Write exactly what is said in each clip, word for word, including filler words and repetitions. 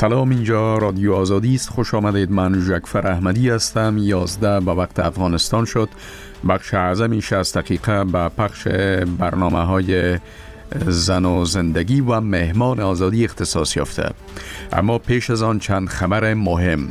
سلام، اینجا رادیو آزادی است. خوش آمدید. من جعفر احمدی هستم. یازده به وقت افغانستان شد. بخش اعظمی شصت دقیقه به پخش برنامه های زن و زندگی و مهمان آزادی اختصاص یافته. اما پیش از آن چند خبر مهم.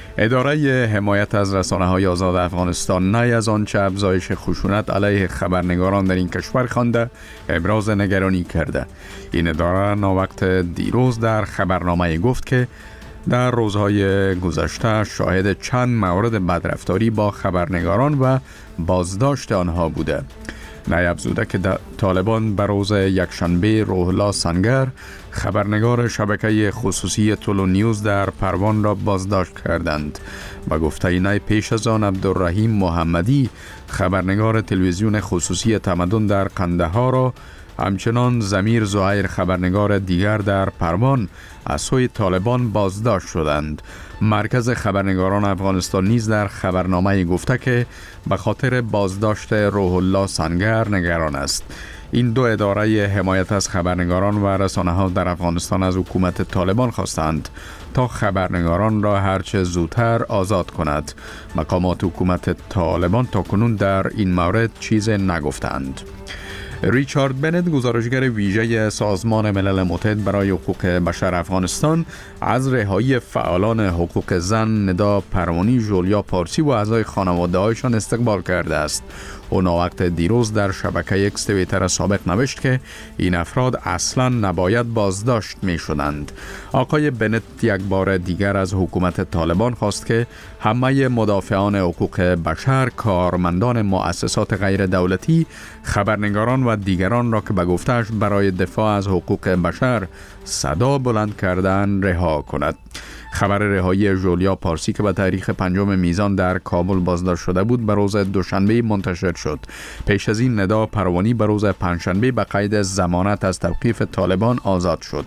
اداره حمایت از رسانه‌های آزاد افغانستان نه از آنچه افزایش خشونت علیه خبرنگاران در این کشور خوانده ابراز نگرانی کرده. این اداره ناوقت دیروز در خبرنامه گفت که در روزهای گذشته شاهد چند مورد بدرفتاری با خبرنگاران و بازداشت آنها بوده. نایب افزوده که طالبان به روز یکشنبه روح الله سنگر خبرنگار شبکه خصوصی تولو نیوز در پروان را بازداشت کردند. با گفته نای پیش از آن عبدالرحیم محمدی خبرنگار تلویزیون خصوصی تمدن در قندهار را، همچنان ضمیر زهیر خبرنگار دیگر در پروان از سوی طالبان بازداشت شدند. مرکز خبرنگاران افغانستان نیز در خبرنامه گفته که به خاطر بازداشت روح الله سنگر نگران است. این دو اداره حمایت از خبرنگاران و رسانه‌ها در افغانستان از حکومت طالبان خواستند تا خبرنگاران را هرچه زودتر آزاد کند. مقامات حکومت طالبان تاکنون در این مورد چیز نگفتند. ریچارد بنت، گزارشگر ویژه سازمان ملل متحد برای حقوق بشر افغانستان، از رهایی فعالان حقوق زن ندا پروانی، ژولیا پارسی و اعضای خانواده‌هایشان استقبال کرده است. او ناوقت دیروز در شبکه اکس توییتر سابق نوشت که این افراد اصلا نباید بازداشت می شدند. آقای بنت یک بار دیگر از حکومت طالبان خواست که همه مدافعان حقوق بشر، کارمندان مؤسسات غیر دولتی، خبرنگاران و دیگران را که به گفته‌اش برای دفاع از حقوق بشر صدا بلند کردند رها کند. خبر رهایی ژولیا پارسی که به تاریخ پنجم میزان در کابل بازداشت شده بود به روز دوشنبه منتشر شد. پیش از این ندا پروانی به روز پنجشنبه به قید ضمانت از توقیف طالبان آزاد شد.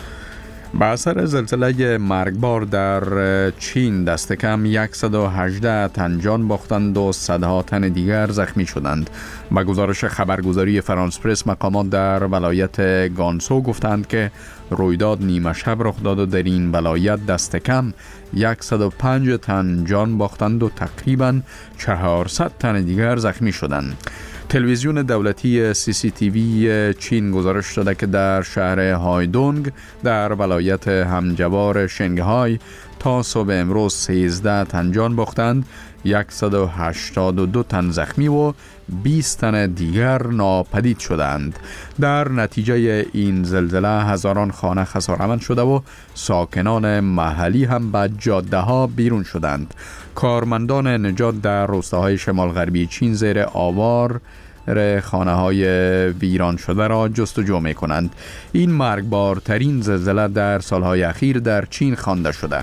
به اثر زلزله مرگبار در چین دست کم صد و هجده تن جان باختند و صدها تن دیگر زخمی شدند. با گزارش خبرگزاری فرانس پرس، مقامات در ولایت گانسو گفتند که رویداد نیمه شب رخ داد و در این ولایت دست کم صد و پنج تن جان باختند و تقریباً چهارصد تن دیگر زخمی شدند. تلویزیون دولتی سی سی تی وی چین گزارش داده که در شهر هایدونگ در ولایت همجوار شنگهای تا صبح امروز سیزده تن جان باختند، صد و هشتاد و دو تن زخمی و بیست تن دیگر ناپدید شدند. در نتیجه این زلزله هزاران خانه خساره‌مند شده و ساکنان محلی هم به جاده ها بیرون شدند. کارمندان نجات در روستاهای شمال غربی چین زیر آوار خانه های ویران شده را جستجو می کنند. این مرگبارترین زلزله در سالهای اخیر در چین خوانده شده.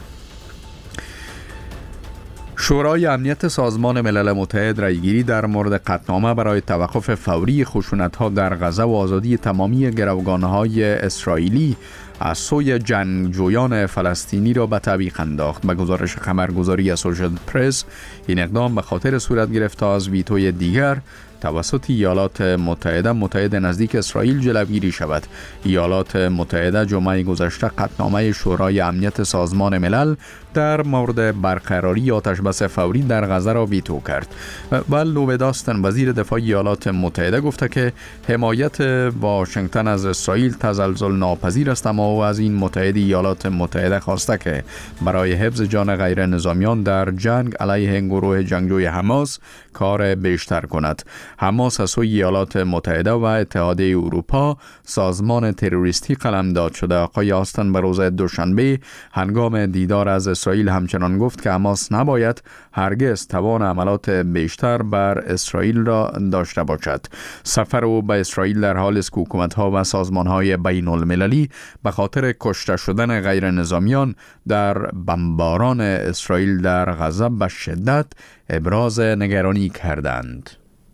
شورای امنیت سازمان ملل متحد رایگیری در مورد قطعنامه برای توقف فوری خشونت‌ها در غزه و آزادی تمامی گروگان‌های اسرائیلی از سوی جنگجویان فلسطینی را به تعویق انداخت. به گزارش خبرگزاری اسوشییتد پرس، این اقدام به خاطر صورت گرفت تا از ویتوی دیگر توسط ایالات متحده متحد نزدیک اسرائیل جلوگیری شود. ایالات متحده جمعه گذشته قطعنامه شورای امنیت سازمان ملل در مورد برقراری آتشبس فوری در غزه را ویتو کرد. و لوید آستن، وزیر دفاع ایالات متحده، گفته که حمایت واشنگتن از اسرائیل تزلزل ناپذیر است، اما او از این متحد ایالات متحده خواسته که برای حفظ جان غیر نظامیان در جنگ علیه گروه جنگجوی حماس کار بیشتر کند. حماس از سوی ایالات متحده و اتحادیه اروپا سازمان تروریستی قلمداد شده. آقای آستن به روز دوشنبه هنگام دیدار از اسرائیل همچنان گفت که حماس نباید هرگز توان عملات بیشتر بر اسرائیل را داشته باشد. سفر او به اسرائیل در حال است که حکومت‌ها و سازمان‌های بین المللی به خاطر کشته شدن غیر نظامیان در بمباران اسرائیل در غزه به شدت ابراز نگرانی کردند.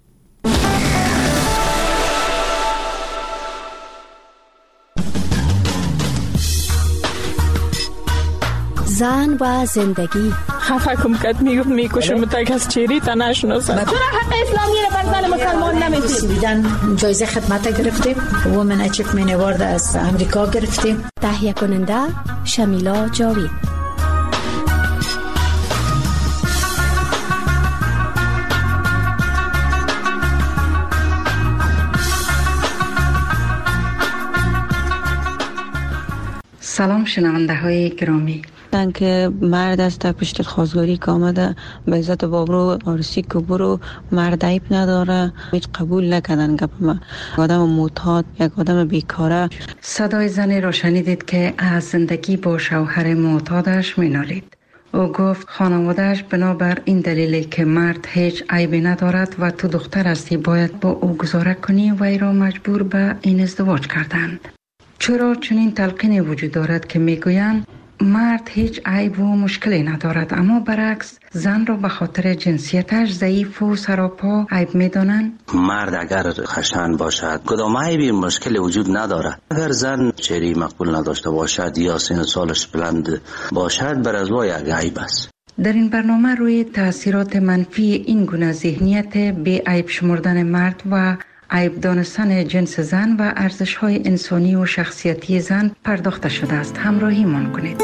زن و زندگی. خفه کم کت میگفت میکشم تا کس چیری تا نشناسد. چرا حق اسلامی را بر زن مسلمان نمیدی؟ سویدن جایزه خدمت گرفتیم، وومن اچیومنت اوارد از امریکا گرفتیم. تهیه کننده شمیلا جاوید. سلام شنونده های گرامی. که مرد است در پشت خواستگاری که آمده به عزت بابرو آرسی که برو مرد عیب نداره، هیچ قبول نکردن گپ ما. آدم معتاد، یک آدم بیکاره. صدای زنی را شنیدید که از زندگی با شوهر معتادش مینالید. او گفت خانوادهش بنابر این دلیلی که مرد هیچ عیبی ندارد و تو دختر هستی باید با او گزاره کنی و ای را مجبور به این ازدواج کردند. چرا چنین تلقینی وجود دارد که میگویند مرد هیچ عیب و مشکلی ندارد، اما برعکس زن را به خاطر جنسیتش ضعیف و سراپا عیب میدانند؟ مرد اگر خشن باشد کدام عیبی مشکلی وجود ندارد. اگر زن چهره مقبول نداشته باشد یا سن سالش بلند باشد بر از وای یک عیب است. در این برنامه روی تاثیرات منفی این گونه ذهنیت بی عیب شمردن مرد و عیب دانستن جنس زن و ارزش‌های انسانی و شخصیتی زن پرداخته شده است. همراهی من کنید.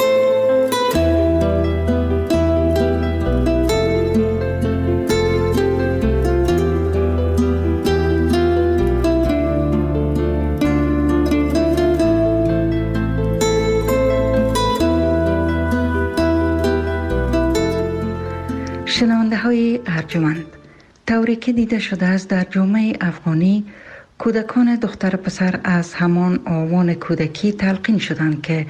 شنونده های ارجمند، طوری که دیده شده است در جامعه افغانی کودکان دختر پسر از همان آوان کودکی تلقین شدند که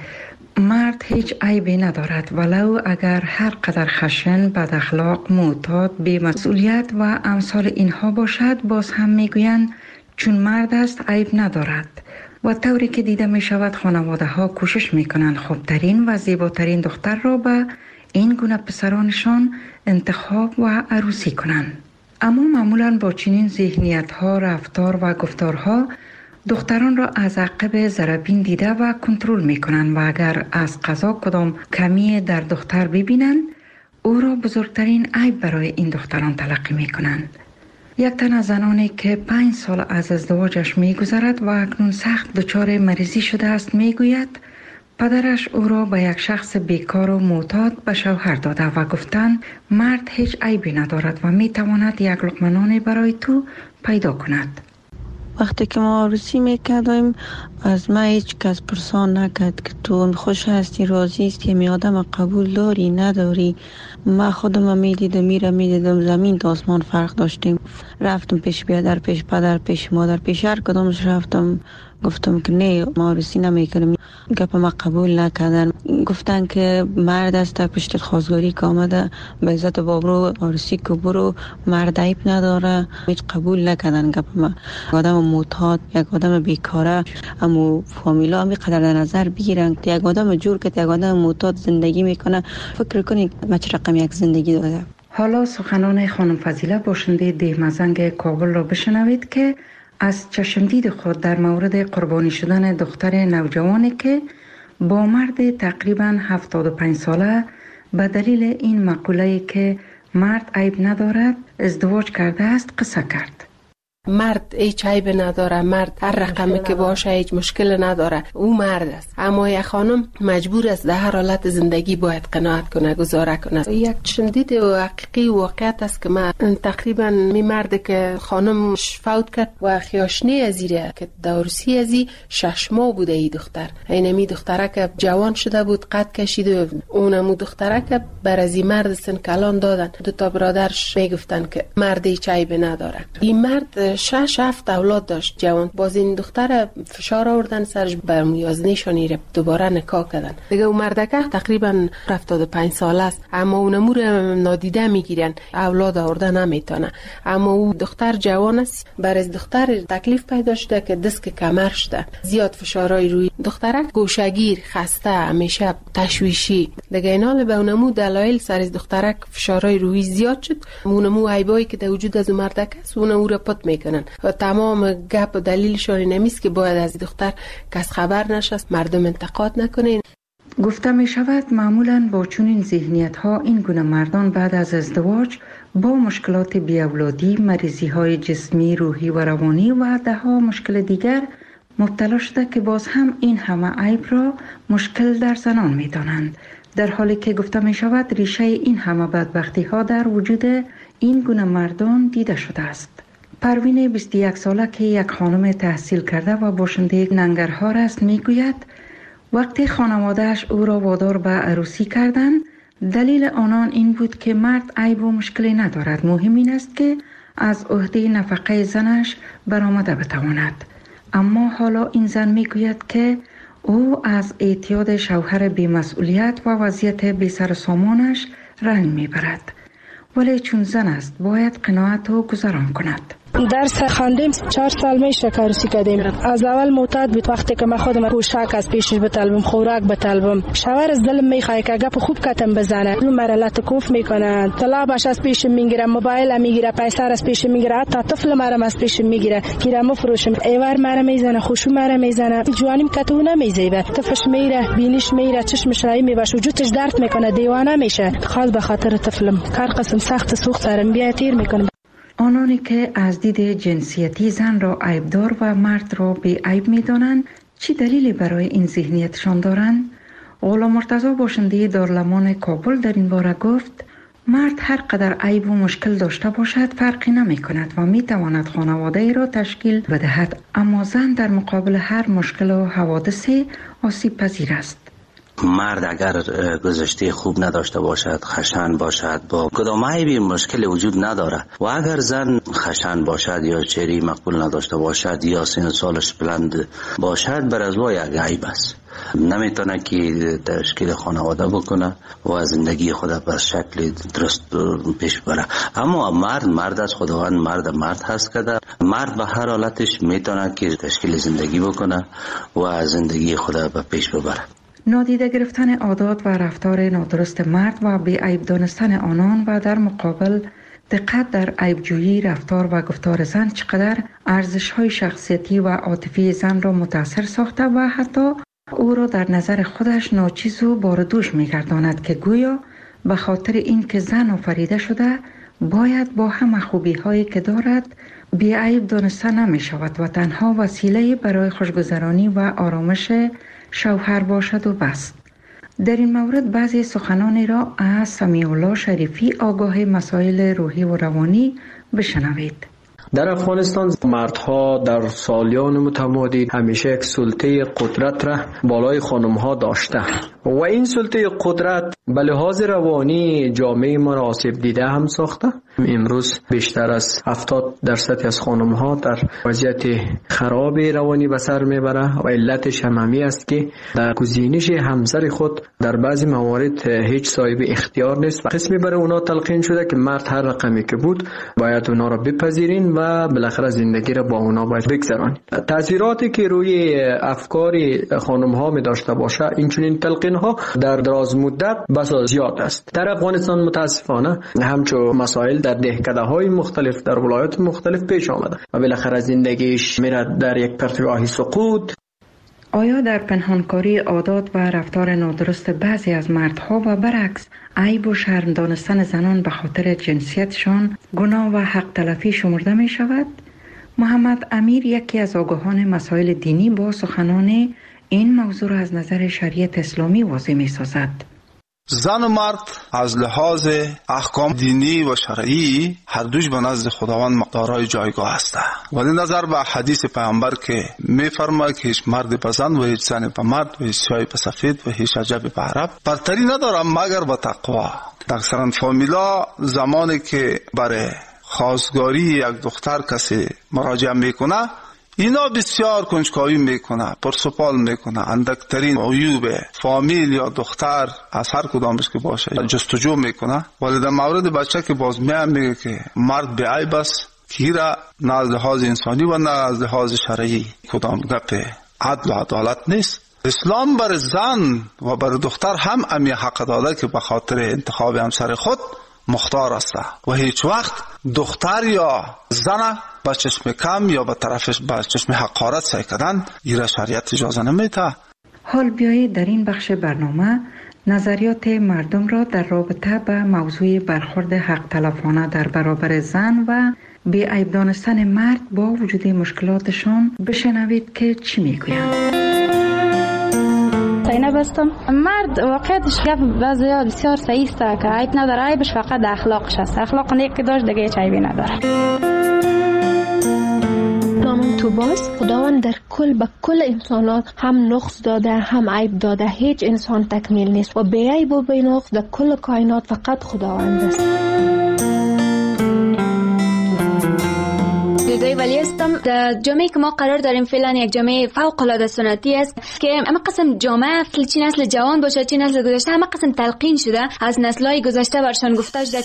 مرد هیچ عیبی ندارد، ولو اگر هر قدر خشن، بد اخلاق، معتاد، بی مسئولیت و امثال اینها باشد باز هم میگویند چون مرد است عیب ندارد. و طوری که دیده می شود خانواده ها کوشش می کنند خوبترین و زیباترین دختر را به این گونه پسرانشان انتخاب و عروسی کنند. اما معمولاً با چنین ذهنیت ها، رفتار و گفتارها دختران را از عقب ضربین دیده و کنترل می کنند و اگر از قضا کدام کمی در دختر ببینند او را بزرگترین عیب برای این دختران تلقی می کنند. یک تن از زنانی که پنج سال از ازدواجش می گذرد و اکنون سخت دچار مریضی شده است می گوید پدرش او را به یک شخص بیکار و معتاد به شوهر داده و گفتند مرد هیچ عیبی ندارد و می تواند یک لقمه نان برای تو پیدا کند. وقتی که ما عروسی میکردیم از ما هیچ کس پرسان نکرد که تو خوش هستی، راضی است که می آدم قبول داری نداری. ما خودم میدیدم میره میدیدم زمین تا آسمان فرق داشتیم. رفتم پیش بیادر، پیش پدر، پیش مادر، پیش هر کدامش رفتم گفتم که نه ما عروسی نمیکنیم. گپ ما قبول نکردن، گفتن که مرد است در پشت خواستگاری که آمده به عزت بابرو آرسی که برو مرد عیب نداره، هیچ قبول نکردن گپ ما. آدم معتاد، یک آدم بیکاره، اما فامیلا هم قدر در نظر بگیرن که یک آدم جور که یک آدم معتاد زندگی میکنه فکر کنید ما چه رقم یک زندگی داره. حالا سخنان خانم فضیله باشنده دهمزنگ کابل را بشنوید که از چشمدید خود در مورد قربانی شدن دختر نوجوانی که با مرد تقریباً هفتاد و پنج ساله به دلیل این مقوله که مرد عیب ندارد ازدواج کرده است قصه کرد. مرد هیچ عیب نداره، مرد هر رقمی که باشه هیچ مشکل نداره، او مرد است. اما یک خانم مجبور است در هر حالت زندگی باید قناعت کنه، گزاره کنه. یک چندید و حقیقی واقعیت است که من تقریبا می مرد که خانم فوت کرد و خیاشنی ازیره که دورسی ازی شش ماه بوده ای دختر. اینمی دختره که جوان شده بود قد کشید و اونمو دختره که بر ازی مرد سن کلان دادن. دو تا برادرش میگفتن که مرد هیچ عیب نداره. این مرد شش هفت اولاد داشت جوان. باز این دختر فشار آوردن سرش بر یازدهشانی رو دوباره نکاح کردن. دیگه اون مردکه تقریبا هفتاد و پنج ساله است، اما اونمو رو نادیده میگیرن، اولاد آورده نمیتونه. اما او دختر جوان است، بر از دختر تکلیف پیدا شده که دست کمر شده، زیاد فشارای روی دخترک، گوشگیر، خسته، همیشه تشویشی. دیگه اینا به اونمو دلایل سر از دخترک فشارای روی زیاد شد. اونمو عیبایی که در وجود از مردک است اونمو رو پت میکنن و تمام گپ و دلیلشون نمیست که باید از دختر کس خبر نشست، مردم انتقاد نکنین. گفته می شود معمولاً با چنین ذهنیت ها این گونه مردان بعد از ازدواج با مشکلات بی‌اولادی، مریضی های جسمی، روحی و روانی و ده ها مشکل دیگر مبتلا شده که باز هم این همه عیب را مشکل در زنان می دانند، در حالی که گفته می شود ریشه این همه بدبختی ها در وجود این گونه مردان دیده شده است. پروین بیست و یک ساله که یک خانم تحصیل کرده و باشنده ننگرهار است می گوید وقتی خانوادهش او را وادار به عروسی کردند، دلیل آنان این بود که مرد عیب و مشکلی ندارد، مهم این است که از عهده نفقه زنش برآمده بتواند. اما حالا این زن می گوید که او از اعتیاد شوهر بی‌مسئولیت و وضعیت بی سر و سامانش رنج می برد، ولی چون زن است باید قناعت و گذران کند. درس خواندیم، چهار سال میشه که عروسی کردیم. از اول معتاد بود، وقتی که من خودم پوشاک از پیشش بطلبم، خوراک بطلبم، شوهر از دلم میخواد که گپ خوب کتم بزنه، اون مرا لطکوف میکنه، طلبش از پیش میگیره، موبایل میگیره، پیسه از پیش میگیره، حتی طفل مرا از پیش میگیره، گیرم مفروشم، ایوار مرا میزنه، خوشو مرا میزنه، جوانیم کتو نمیزیبه، طفلش میره، بینیش میره، چشمش رای میباشه، وجودش درد میکنه، دیوانه میشه، خاص به خاطر طفلم کار قسم سخت سوخت سرم بیا تیر میکنه. آنانی که از دید جنسیتی زن را عیبدار و مرد را بی عیب می دانند، چی دلیلی برای این ذهنیتشان دارند؟ غلام مرتضی باشنده دارالمان کابل در این باره گفت مرد هر قدر عیب و مشکل داشته باشد فرقی نمی کند و می تواند خانواده ای را تشکیل بدهد، اما زن در مقابل هر مشکل و حوادثی آسیب پذیر است. مرد اگر گذشته خوب نداشته باشد، خشن باشد، با کدام عیبی مشکل وجود نداره، و اگر زن خشن باشد یا چهره مقبول نداشته باشد یا سن سالش بلند باشد، بر از وای یک عیب است، نمیتونه که تشکیل خانواده بکنه و زندگی خود به شکل درست پیش بره. اما مرد مرد از خداوند مرد مرد هست که مرد به هر حالتش میتونه که تشکیل زندگی بکنه و زندگی خود به پیش ببره. نادیده گرفتن عادات و رفتار نادرست مرد و بی عیب دانستن آنان و در مقابل دقت در عیبجویی رفتار و گفتار زن چقدر ارزش‌های شخصیتی و عاطفی زن را متاثر ساخته و حتی او را در نظر خودش ناچیز و باردوش می‌گرداند که گویا به خاطر این که زن آفریده شده باید با همه خوبی‌هایی که دارد بی عیب دانسته نمی‌شود و تنها وسیله برای خوشگذرانی و آرامش شوهر باشد و بس. در این مورد بعضی سخنانی را از سمیع الله شریفی آگاه مسائل روحی و روانی بشنوید. در افغانستان مردها در سالیان متمادی همیشه یک سلطه قدرت را بالای خانمها داشته و این سلطه قدرت به لحاظ روانی جامعه ما را آسیب دیده هم ساخته. امروز بیشتر از هفتاد درصد از خانمها در وضعیت خراب روانی به سر میبره و علتش همین است که در گزینش همسر خود در بعضی موارد هیچ صاحب اختیار نیست و قسمی برای اونا تلقین شده که مرد هر رقمی که بود باید اونا را بپذیرین و بالاخره زندگی را با اونا باید بگذرانید. تاثیراتی که روی افکار خانمها می داشته باشه این چنین تلقین ها در دراز مدت بسا زیاد است. در افغانستان متاسفانه همچون مسائل در دهکده های مختلف در ولایات مختلف پیش آمده و بالاخره زندگیش میره در یک پرتگاهی سقوط. آیا در پنهانکاری عادات و رفتار نادرست بعضی از مردها و برعکس عیب و شرم دانستن زنان به خاطر جنسیتشان گناه و حق تلفی شمرده می شود؟ محمد امیر یکی از آگاهان مسائل دینی با سخنان این موضوع را از نظر شریعت اسلامی واضح می سازد. زن و مرد از لحاظ احکام دینی و شرعی هر دوش به نزد خداوند مقدارهای جایگاه هستند، ولی نظر به حدیث پیامبر که می‌فرماید که هیچ مرد به زن و هیچ زن به مرد و هیچ سیاه به سفید و هیچ عجب به عرب برتری ندارد مگر به تقوا. اکثرا فامیلا زمانی که برای خواستگاری یک دختر کسی مراجعه میکنه اینا بسیار کنجکاوی میکنه، پرسپال میکنه، اندکترین عیوب فامیل یا دختر از هر کدامش که باشه جستجو میکنه، ولی در مورد بچه که باز میام میگه که مرد به عیب است که را نه از لحاظ انسانی و نه از لحاظ شرعی کدام گپ عدل و عدالت نیست. اسلام بر زن و بر دختر هم امی حق داده که به خاطر انتخاب همسر خود مختار است و هیچ وقت دختر یا زن با چشم کم یا با طرفش با چشم حقارت سعی کردن ایره شریعت اجازه نمیده. حال بیایید در این بخش برنامه نظریات مردم را در رابطه به موضوع برخورد حق تلفانه در برابر زن و بی عیب دانستن مرد با وجود مشکلاتشان بشنوید که چی میگویند. زینب هستم. مرد واقعیتش گپ بعضیا بسیار صحیح است که عیب نداره، عیبش فقط اخلاقش است. اخلاق نیک که داشت دیگه هیچ عیبی نداره. نامم توباس. خداوند در کل به کل انسانات هم نقص داده هم عیب داده. هیچ انسان تکمیل نیست و بی عیب و بی نقص در کل کائنات فقط خداوند است. دودای ولی هستم. در جامعه که ما قرار داریم فعلا یک جامعه فوق العاده سنتی است که اما قسم جامعه اصل چی نسل جوان باشه چی نسل گذشته اما قسم تلقین شده از نسل‌های گذشته برشان گفته شده.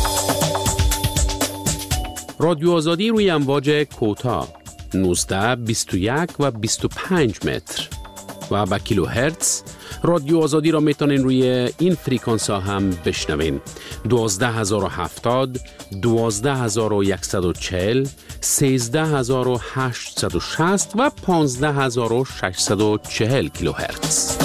رادیو آزادی روی امواج کوتاه نوزده، بیست و یک و بیست و پنج متر و با کیلو هرتز. رادیو آزادی را میتونین روی این فریکانس ها هم بشنوین. دوازده هزار و هفتاد، دوازده هزار و یکصد و چهل، سیزده هزار و هشتصد و شصت و پانزده هزار و ششصد و چهل کیلو هرتز.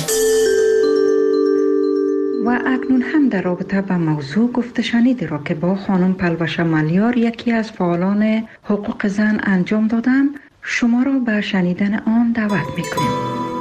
و اکنون هم در رابطه با موضوع گفته شنیدی را که با خانم پلوش ملیار یکی از فعالان حقوق زن انجام دادم شما را به شنیدن آن دعوت میکنیم.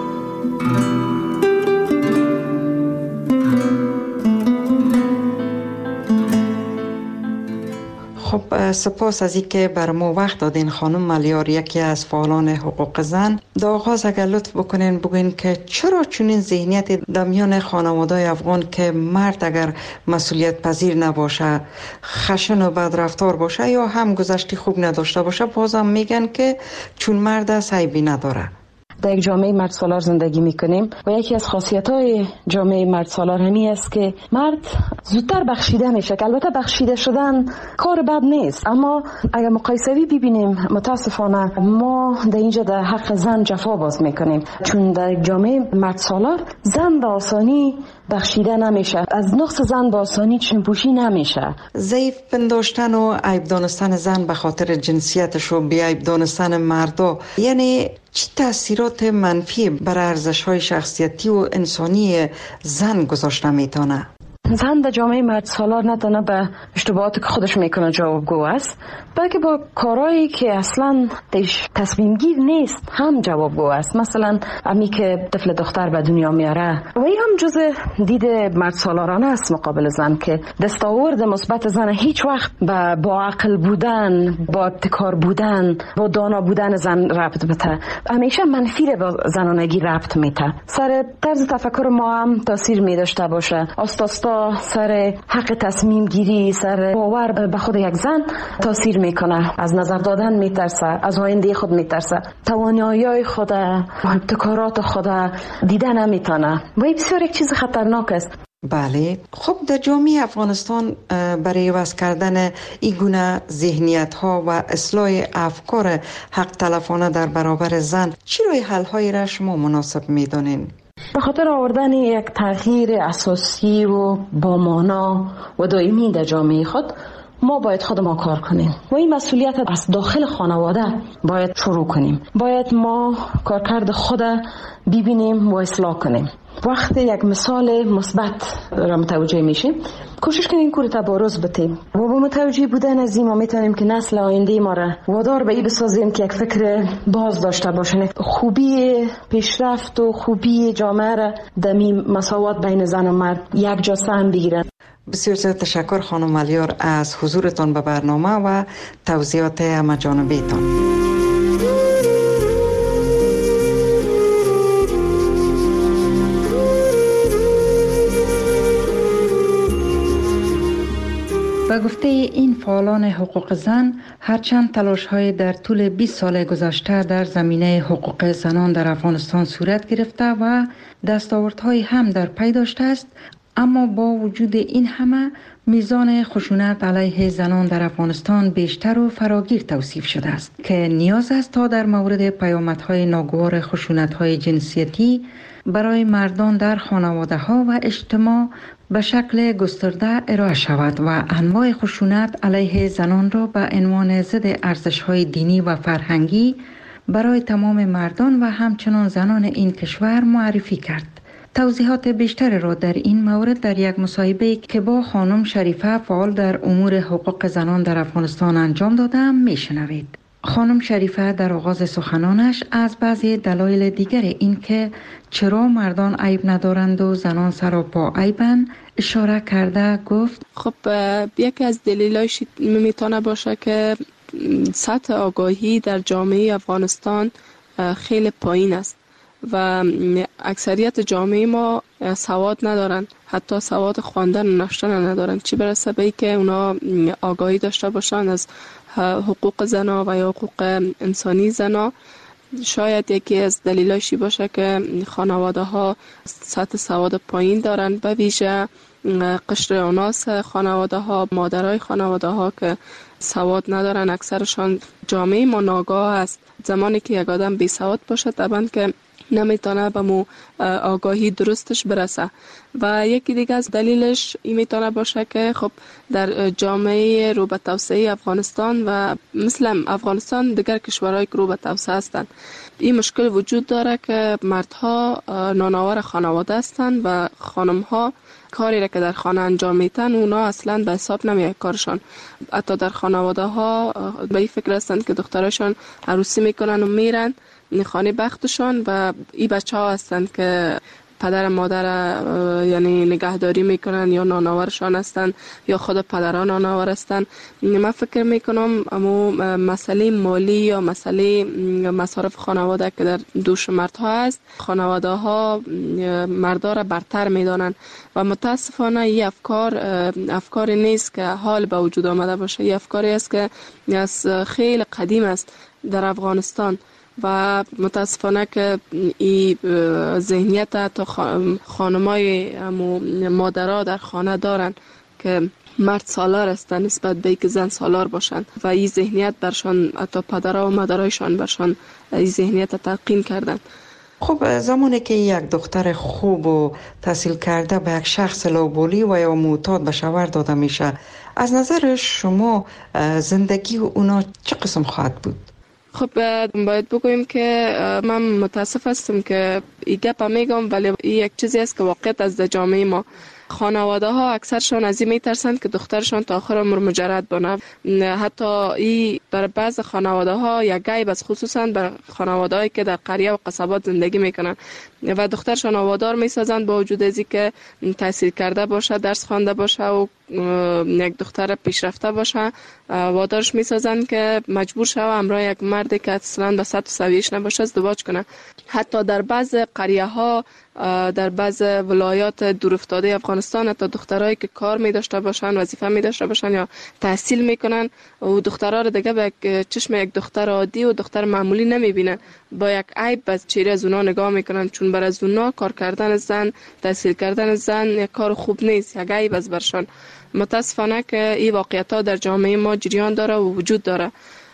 خب سپاس از اینکه بر ما وقت دادین خانم ملیار، یکی از فعالان حقوق زن. در آغاز اگر لطف بکنین بگوین که چرا چنین ذهنیت در میان خانواده‌های افغان که مرد اگر مسئولیت پذیر نباشه، خشن و بدرفتار باشه یا هم گذشته خوب نداشته باشه، بازم میگن که چون مرد است عیبی نداره. در یک جامعه مرد سالار زندگی میکنیم و یکی از خاصیت‌های جامعه مرد سالار همی است که مرد زودتر بخشیده میشه، که البته بخشیده شدن کار بد نیست، اما اگر مقایسوی ببینیم متاسفانه ما در اینجا در حق زن جفا باز میکنیم، چون در جامعه مرد سالار زن به آسانی بخشیده نمیشه، از نقص زن به آسانی چشم‌پوشی نمیشه. ضعیف پنداشتن و عیب دانستن زن به خاطر جنسیتش و بی عیب دانستن مردا، یعنی چه تاثیرات منفی بر ارزش‌های شخصیتی و انسانی زن گذاشته میتونه؟ زن در جامعه مرد سالار نه تنها به اشتباهاتی که خودش میکنه جوابگو است، بلکه با کارهایی که اصلا تصمیم گیر نیست هم جوابگو است. مثلا امی که طفل دختر به دنیا میاره و این هم جز دید مرد سالارانه است مقابل زن، که دستاورد مثبت زن هیچ وقت با با عقل بودن، با ابتکار بودن، با دانا بودن زن ربط بده، همیشه منفی رو با زنانگی ربط میده. سر طرز تفکر ما هم تاثیر میداشته باشه، آستاستا سر حق تصمیم گیری، سر باور به خود یک زن تاثیر میکنه، از نظر دادن میترسه، از آینده خود میترسه، توانایی‌های خود، ابتکارات خود دیده نمیتونه و این بسیار یک چیز خطرناک است. بله، خب در جامعه افغانستان برای عوض کردن این گونه ذهنیت ها و اصلاح افکار حق تلفانه در برابر زن چی روی حل هایی را شما مناسب میدانین؟ به خاطر آوردن یک تغییر اساسی و با مانا و دائمی در جامعه خود ما باید خود ما کار کنیم و این مسئولیت از داخل خانواده باید شروع کنیم. باید ما کارکرد خود ببینیم و اصلاح کنیم. وقتی یک مثال مثبت را متوجه میشیم کوشش کنیم کور تبارز بتیم و با متوجه بودن از این ما میتونیم که نسل آینده ما را وادار به این بسازیم که یک فکر باز داشته باشن. خوبی پیشرفت و خوبی جامعه را در مساوات بین زن و مرد یک جا سهم بگیرن. بسیار زیاد تشکر خانم ملیار از حضورتان به برنامه و توضیحات همه جانبیتان. به گفته این فعالان حقوق زن، هرچند تلاش‌های در طول بیست سال گذشته در زمینه حقوق زنان در افغانستان صورت گرفته و دستاوردهای هم در پی داشته است، اما با وجود این همه میزان خشونت علیه زنان در افغانستان بیشتر و فراگیر توصیف شده است که نیاز است تا در مورد پیامدهای ناگوار خشونت‌های جنسیتی برای مردان در خانواده‌ها و اجتماع به شکل گسترده ارائه شود و انواع خشونت علیه زنان را به عنوان ضد ارزش‌های دینی و فرهنگی برای تمام مردان و همچنان زنان این کشور معرفی کرد. توضیحات بیشتر را در این مورد در یک مصاحبه که با خانم شریفه فعال در امور حقوق زنان در افغانستان انجام دادم میشنوید. خانم شریفه در آغاز سخنانش از بعضی دلایل دیگر این که چرا مردان عیب ندارند و زنان سراپا عیبند اشاره کرده گفت خب یکی از دلایلش میتونه باشه که سطح آگاهی در جامعه افغانستان خیلی پایین است و اکثریت جامعه ما سواد ندارن، حتی سواد خواندن و نوشتن ندارن، چی برسه به که اونا آگاهی داشته باشن از حقوق زنا و یا حقوق انسانی زنا. شاید یکی از دلایلش باشه که خانواده ها سطح سواد پایین دارن، به ویژه قشر اوناس خانواده ها، مادرای خانواده ها که سواد ندارن. اکثرشان جامعه ما ناگاه است. زمانی که یک آدم بی سواد باشه طبعا که نمیتونه به مو آگاهی درستش برسه. و یکی دیگه از دلیلش این میتونه باشه که خب در جامعه رو به توسعه افغانستان و مثل افغانستان دیگر کشورهای که رو به توسعه هستند این مشکل وجود داره که مردها نانآور خانواده هستند و خانمها کاری را که در خانه انجام میتن اونا اصلا به حساب نمیاد کارشان. حتی در خانواده ها به این فکر هستند که دخترشان عروسی میکنن و میرن خانه بختشان و این بچه ها هستند که پدر مادر یعنی نگهداری میکنن یا نانآورشان هستند یا خود پدران نانآور هستند. من فکر میکنم اما مسئله مالی یا مسئله مصارف خانواده که در دوش مردها هست، خانواده ها مردا را برتر میدانند و متاسفانه این افکار افکاری نیست که حال به وجود آمده باشه. این افکاری است که از خیلی قدیم است در افغانستان و متاسفانه که این ذهنیت تا خانمای مادرها در خانه دارن که مرد سالار هستند نسبت به اینکه زن سالار باشند و این ذهنیت برشان حتی پدرها و مادرایشان برشان این ذهنیت تلقین کردند. خب زمانی که یک دختر خوب و تحصیل کرده به یک شخص لوبولی و یا معتاد به شوهر داده میشه، از نظر شما زندگی اونا چه قسم خواهد بود؟ خب باید بگویم که من متاسف هستم که این گپ میگم، ولی این یک چیزی است که واقعیت از جامعه ما. خانواده ها اکثرشان از این میترسند که دخترشان تا آخر عمر مجرد بانه. حتی این بر بعض خانواده ها یک عیب است، خصوصا بر خانواده هایی که در قریه و قصبات زندگی میکنن و دخترشان وادار میسازند با وجود از که تحصیل کرده باشه، درس خوانده باشه و یک دختر پیشرفته باشه، وادارش میسازند که مجبور شوه همراه یک مردی که اصلا به سطح سویش نباشه ازدواج کنه. حتی در بعض قریه ها، در بعض ولایات دورافتاده افغانستان، حتی دخترایی که کار می داشته باشن، وظیفه می داشته باشن یا تحصیل میکنن و دخترها رو دیگه به چشم یک دختر عادی و دختر معمولی نمی بینن، با یک عیب به چهره از اونا نگاه میکنن، چون برای از اونا کار کردن زن، تحصیل کردن زن یک کار خوب نیست، یک عیب از برشان. متاسفانه که این واقعیت ها در جامعه ما جریان داره و وجود داره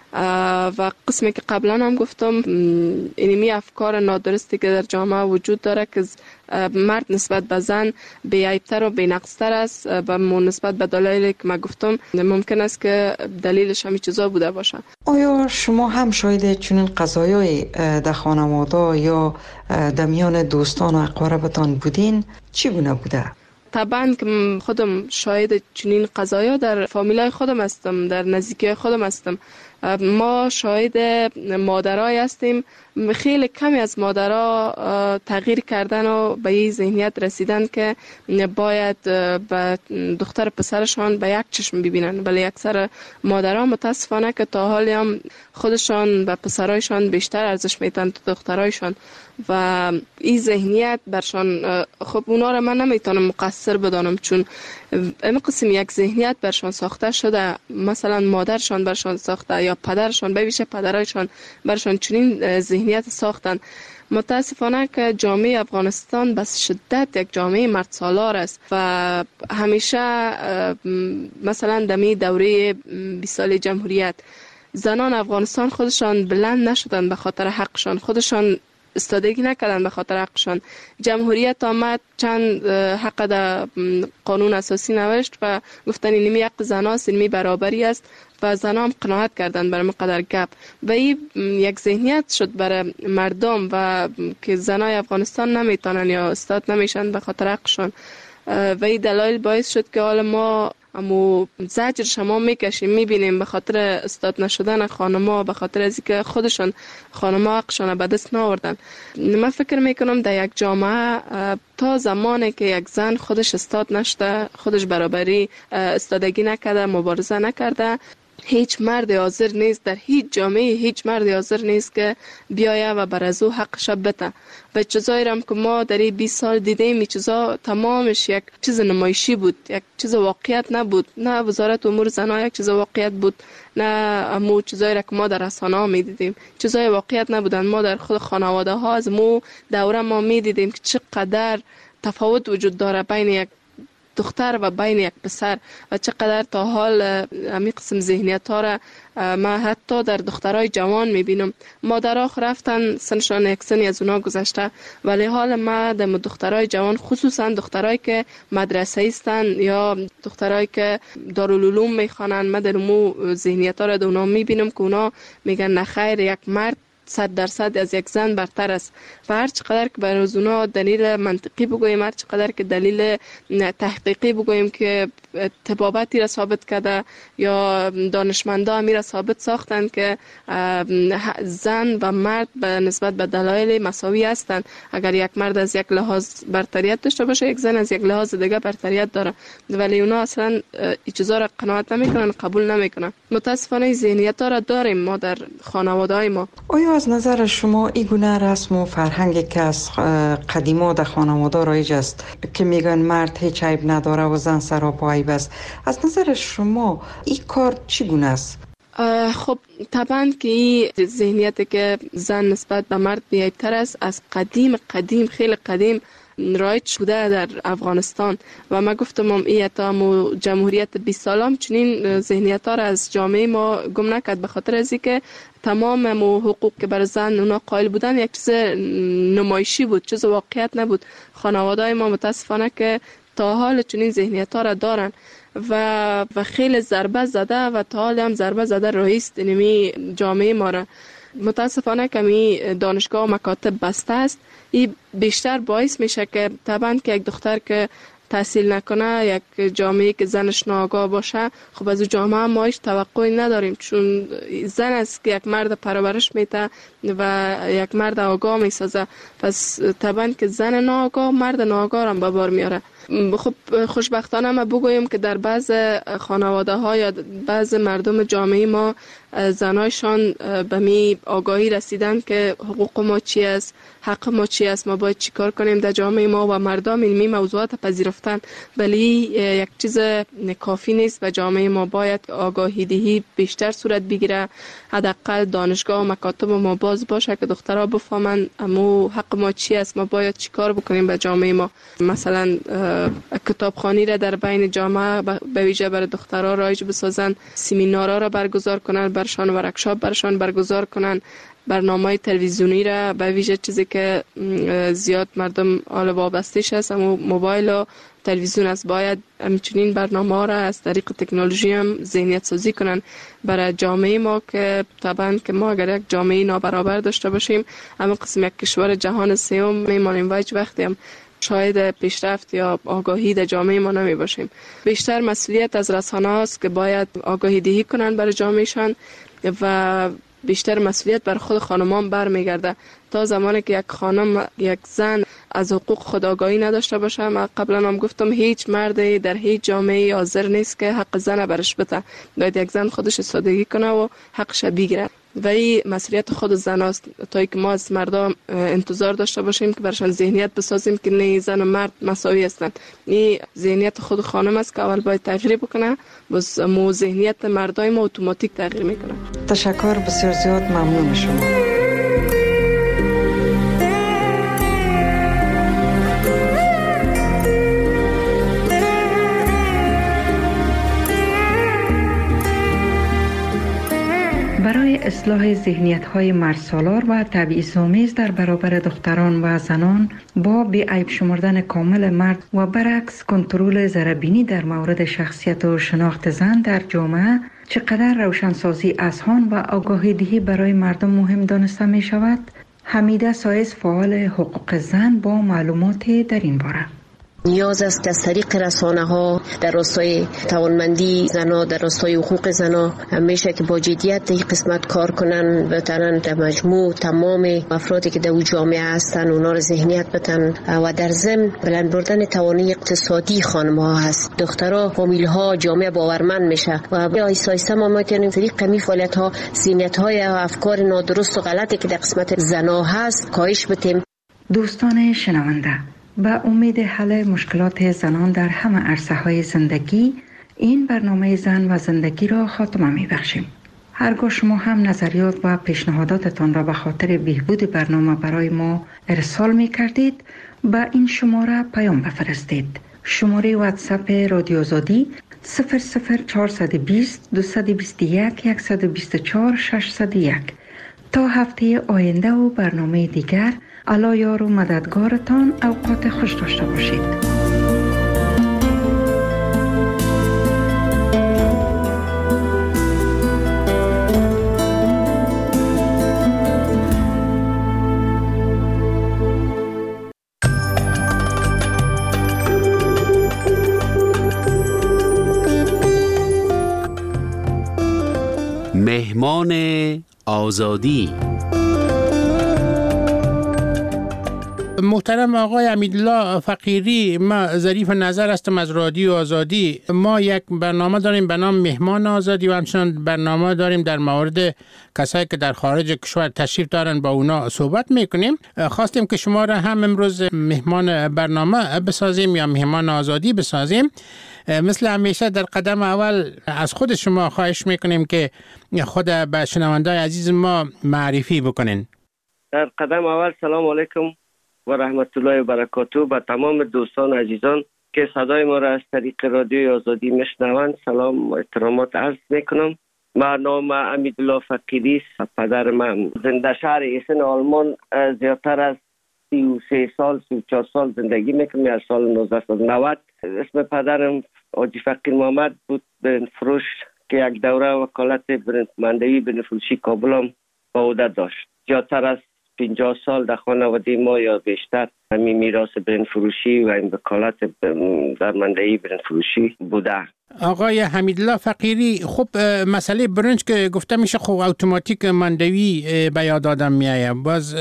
و قسمی که قبلا هم گفتم اینمی افکار نادرستی که در جامعه وجود داره که مرد نسبت به زن بی‌عیب‌تر و بی‌نقص‌تر است و نسبت به دلایلی که من گفتم ممکن است که دلیلش همین چیزا بوده باشه. آیا شما هم شاید چنین قضایای در خانواده یا در میان دوستان و اقاربتان بودین؟ چی گونه بوده؟ طبعا که خودم شاهد چنین قضایا در فامیلای خودم هستم، در نزدیکی خودم هستم. ما شاهد مادرای هستیم، خیلی کمی از مادرها تغییر کردن و به این ذهنیت رسیدن که باید به دختر پسرشان به یک چشم ببینن، ولی اکثر مادرها متاسفانه که تا حالی هم خودشان به پسرایشان بیشتر ارزش میدن تا دخترایشان و این ذهنیت برشان، خب اونا را من نمیتونم مقصر بدانم، چون این قسم یک ذهنیت برشان ساخته شده، مثلا مادرشان برشان ساخته یا پدرشان، به ویژه پدرایشان برشان چنین ذهنیت ساختن. متاسفانه که جامعه افغانستان به شدت یک جامعه مرد سالار است و همیشه مثلا دمی دوره بیست سال جمهوریت زنان افغانستان خودشان بلند نشدن به خاطر حقشان، خودشان استادگی نکردن به خاطر حقشان. جمهوریت آمد چند حق در قانون اساسی نوشت و گفتن اینمی حق زناست، اینمی برابری است و زنان هم قناعت کردن برای مقدر گپ و این یک ذهنیت شد برای مردم و که زنای افغانستان نمیتونن یا استاد نمیشن به خاطر حقشان و این دلایل باعث شد که حالا ما امو زجر شما میکشیم میبینیم به خاطر استاد نشدن خانما، به خاطر از اینکه خودشان خانما حقشان به دست ناوردن. من فکر میکنم در یک جامعه تا زمانی که یک زن خودش استاد نشده، خودش برابری استادگی نکرده، مبارزه نکرده، هیچ مرد حاضر نیست در هیچ جامعه، هیچ مرد حاضر نیست که بیایه و بر از او حقش بده. و چیزایی هم که ما در این بیست سال دیدیم این چیزا تمامش یک چیز نمایشی بود، یک چیز واقعیت نبود. نه وزارت امور زنان یک چیز واقعیت بود، نه امو چیزایی را که ما در رسانه ها می دیدیم چیزای واقعیت نبودن. ما در خود خانواده ها از مو دوره ما می دیدیم که چقدر تفاوت وجود داره بین یک دختر و بین یک پسر و چقدر تا حال همین قسم ذهنیت ها را ما حتی در دخترای جوان میبینم. مادرها رفتن سنشان یک سنی از اونا گذشته ولی حال ما در دخترای جوان خصوصا دخترایی که مدرسه هستن یا دخترایی که دارالعلوم میخوانن ما در مو ذهنیت ها را در اونا میبینم که اونا میگن نخیر یک مرد صد درصد از یک زن برتر است و هر چقدر که برای اونا دلیل منطقی بگوییم، هر چقدر که دلیل تحقیقی بگوییم که طبابتی را ثابت کرده یا دانشمندا می را ثابت ساختن که زن و مرد به نسبت به دلایل مساوی هستند. اگر یک مرد از یک لحاظ برتریت داشته باشه یک زن از یک لحاظ دیگه برتریت داره ولی اونا اصلا این چیزا را قناعت نمیکنن، قبول نمیکنن. متاسفانه ذهنیت ها را داریم ما در خانواده های ما. آیا از نظر شما این گونه رسم و فرهنگی که از قدیما در خانواده رایج است که میگن مرد هیچ عیب نداره و زن سراپا عیب است، از نظر شما این کار چگونه است؟ خب طبعا که این ذهنیت که زن نسبت به مرد بی‌عیب‌تر است از قدیم قدیم خیلی قدیم رایج شده در افغانستان و ما گفتم هم این تا جمهوریت بیست سالم چنین ذهنیت ها را از جامعه ما گم نکرد به خاطر از اینکه تمام حقوق که بر زن اونا قائل بودن یک چیز نمایشی بود، چیز واقعیت نبود. خانواده ما متاسفانه که تا حال چنین ذهنیت ها را دارن و و خیلی ضربه زده و تا حال هم ضربه زده رئیس نمی جامعه ما را. متاسفانه کمی دانشگاه و مکاتب بسته است. این بیشتر باعث میشه که طبعا که یک دختر که تحصیل نکنه، یک جامعه که زنش ناآگاه باشه، خب از جامعه ما هیچ توقعی نداریم چون زن است که یک مرد پرورش میده و یک مرد آگاه میسازه. پس طبعا که زن ناآگاه مرد ناآگاه هم به بار میاره. خب خوشبختانه ما بگوییم که در بعض خانواده ها یا بعض مردم جامعه ما زنایشان به می آگاهی رسیدن که حقوق ما چی است، حق ما چی است، ما باید چی کار کنیم در جامعه ما و مردم علمی موضوعات پذیرفتن. ولی یک چیز کافی نیست و جامعه ما باید آگاهی دهی بیشتر صورت بگیره. حداقل دانشگاه و مکاتب ما باز باشه که دخترها بفهمن امو حق ما چی است، ما باید چی کار بکنیم به جامعه ما. مثلا کتابخوانی را در بین جامعه به ویژه برای دخترها رایج بسازن، سمینارها را برگزار کنن، برشان ورکشاپ برشان برگزار کنن، برنامه تلویزیونی را به ویژه چیزی که زیاد مردم حال وابسته‌اش هست اما موبایل و تلویزیون است، باید همچنین برنامه را از طریق تکنولوژی هم ذهنیت سازی کنن برای جامعه ما که طبعا که ما اگر یک جامعه نابرابر داشته باشیم اما قسم یک کشور جهان سوم میمانیم و هیچ وقتی هم شاید پیشرفت یا آگاهی در جامعه ما نمی باشیم. بیشتر مسئولیت از رسانه است که باید آگاهی دهی کنن برای جامعهشان و بیشتر مسئولیت بر خود خانمان برمیگرده. تا زمانی که یک خانم یک زن از حقوق خود آگاهی نداشته باشه، من قبلا هم گفتم هیچ مردی در هیچ جامعه حاضر نیست که حق زن برش بده. باید یک زن خودش استادگی کنه و حقش بگیره و این مسئولیت خود زن است. تا که ما از مردم انتظار داشته باشیم که برشان ذهنیت بسازیم که نه زن و مرد مساوی هستند. این ذهنیت خود خانم است که اول باید تغییر بکنه، بس مو ذهنیت مردای ما اتوماتیک تغییر میکنه. تشکر بسیار زیاد، ممنون شما. برای اصلاح ذهنیت‌های مردسالار و تبعیض‌آمیز در برابر دختران و زنان با بی‌عیب شمردن کامل مرد و برعکس کنترل ضرربینی در مورد شخصیت و شناخت زن در جامعه چقدر روشنسازی اذهان و آگاهی دهی برای مردم مهم دانسته می شود؟ حمیده سایز، فعال حقوق زن، با معلومات در این باره. نیاز است که از طریق رسانه ها در راستای توانمندی زنها، در راستای حقوق زنها همیشه که با جدیت این قسمت کار کنن، بتونن در مجموع تمام افرادی که در جامعه هستن اونا رو ذهنیت بدن و در ضمن بلند بردن توانایی اقتصادی خانم ها هست. دخترها، فامیل ها، جامعه باورمند میشه و آیسته آیسته ما میتونیم طریق کمی فعالیت ها ذهنیت های افکار نادرست و غلطی که در قسمت زنها هست کاهش بدیم. دوستان شنونده، به امید حل مشکلات زنان در همه عرصه‌های زندگی، این برنامه زن و زندگی را خاتمه می‌بخشیم. هرگاه شما هم نظریات و پیشنهاداتتان را به خاطر بهبود برنامه برای ما ارسال می‌کردید، به این شماره پیام بفرستید. شماره واتساپ رادیو آزادی صفر صفر چهارصد و بیست دویست و بیست و یک صد و بیست و چهار ششصد و یک. تا هفته آینده و برنامه دیگر، الله یار و مددگارتان. اوقات خوش داشته باشید. مهمان آزادی. محترم آقای امیدالله فقیری، ما ظریف نظر هستم از رادیو آزادی. ما یک برنامه داریم به نام مهمان آزادی و همچنان برنامه داریم در مورد کسایی که در خارج کشور تشریف دارن با اونا صحبت میکنیم. خواستیم که شما را هم امروز مهمان برنامه بسازیم یا مهمان آزادی بسازیم. مثل همیشه در قدم اول از خود شما خواهش میکنیم که خود به شنوندای عزیز ما معرفی بکنین. در قدم اول سلام علیکم و رحمت الله و برکاته به تمام دوستان عزیزان که صدای ما را از طریق رادیوی آزادی میشنوند سلام و احترامات عرض میکنم. من نام امیدالله فقیری است. پدر من زنده شهر ایسن آلمان زیادتر از سی و سه سال سی و چهار سال زندگی میکنم. از سال نوزده و نود. اسم پدرم حاجی فقیر محمد بود، برنج فروش که یک دوره وکالت برنج مندوی برنج فروشی کابل هم با عهده داشت. زیادتر از پنجاه سال در خانواده ما یا بیشتر همین میراث برنج فروشی و این وکالت در مندوی برنج فروشی بوده. آقای حمیدالله فقیری، خب مسئله برنج که گفته میشه خب اتوماتیک مندوی به یاد آدم میایه. باز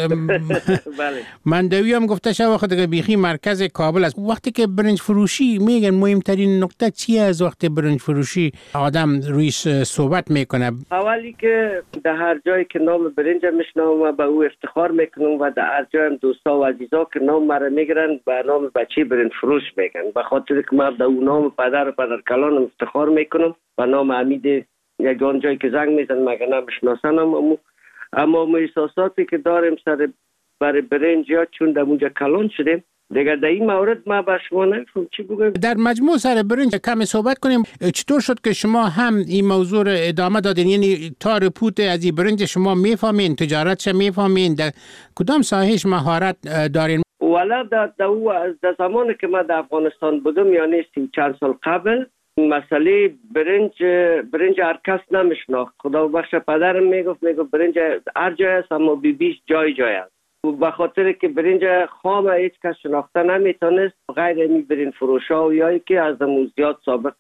بله. مندوی هم گفته شده وقت دیگه بیخی مرکز کابل است. وقتی که برنج فروشی میگن مهمترین نکته چیه از وقت برنج فروشی آدم رویش صحبت میکنه؟ اولی که در هر جایی که نام برنج میشنوم و به او افتخار میکنم و در هر جای هم دوستا و عزیزا که نام مرا میگیرن به نام بچه برنج فروش میگن، به خاطر که من به اون نام پدر و پدر کلان افتخار میکنم. با نام امید یگان جایی که زنگ میزن مگه نمیشناسن. اما اما ما احساساتی که داریم سر برای برنج یا چون در اونجا کلان شدیم دیگر در این مورد ما به شما نمیفهم چی بگم. در مجموع سر برنج کمی صحبت کنیم. چطور شد که شما هم این موضوع رو ادامه دادین؟ یعنی تا رپوت از این برنج شما میفهمین، تجارتش میفهمین، در کدام ساحهش مهارت دارین؟ والا در در زمانی که من در افغانستان بودم، یعنی سی چند سال قبل، مسئله برنج برنج هر کس نمیشناخت. خدا بخش پدرم میگفت میگفت برنج هر جای است اما بی بیش جای جای است. به خاطر که برنج خام هیچ کس شناخته نمیتونست غیر این برنج فروشا و یا که از زیاد سابق.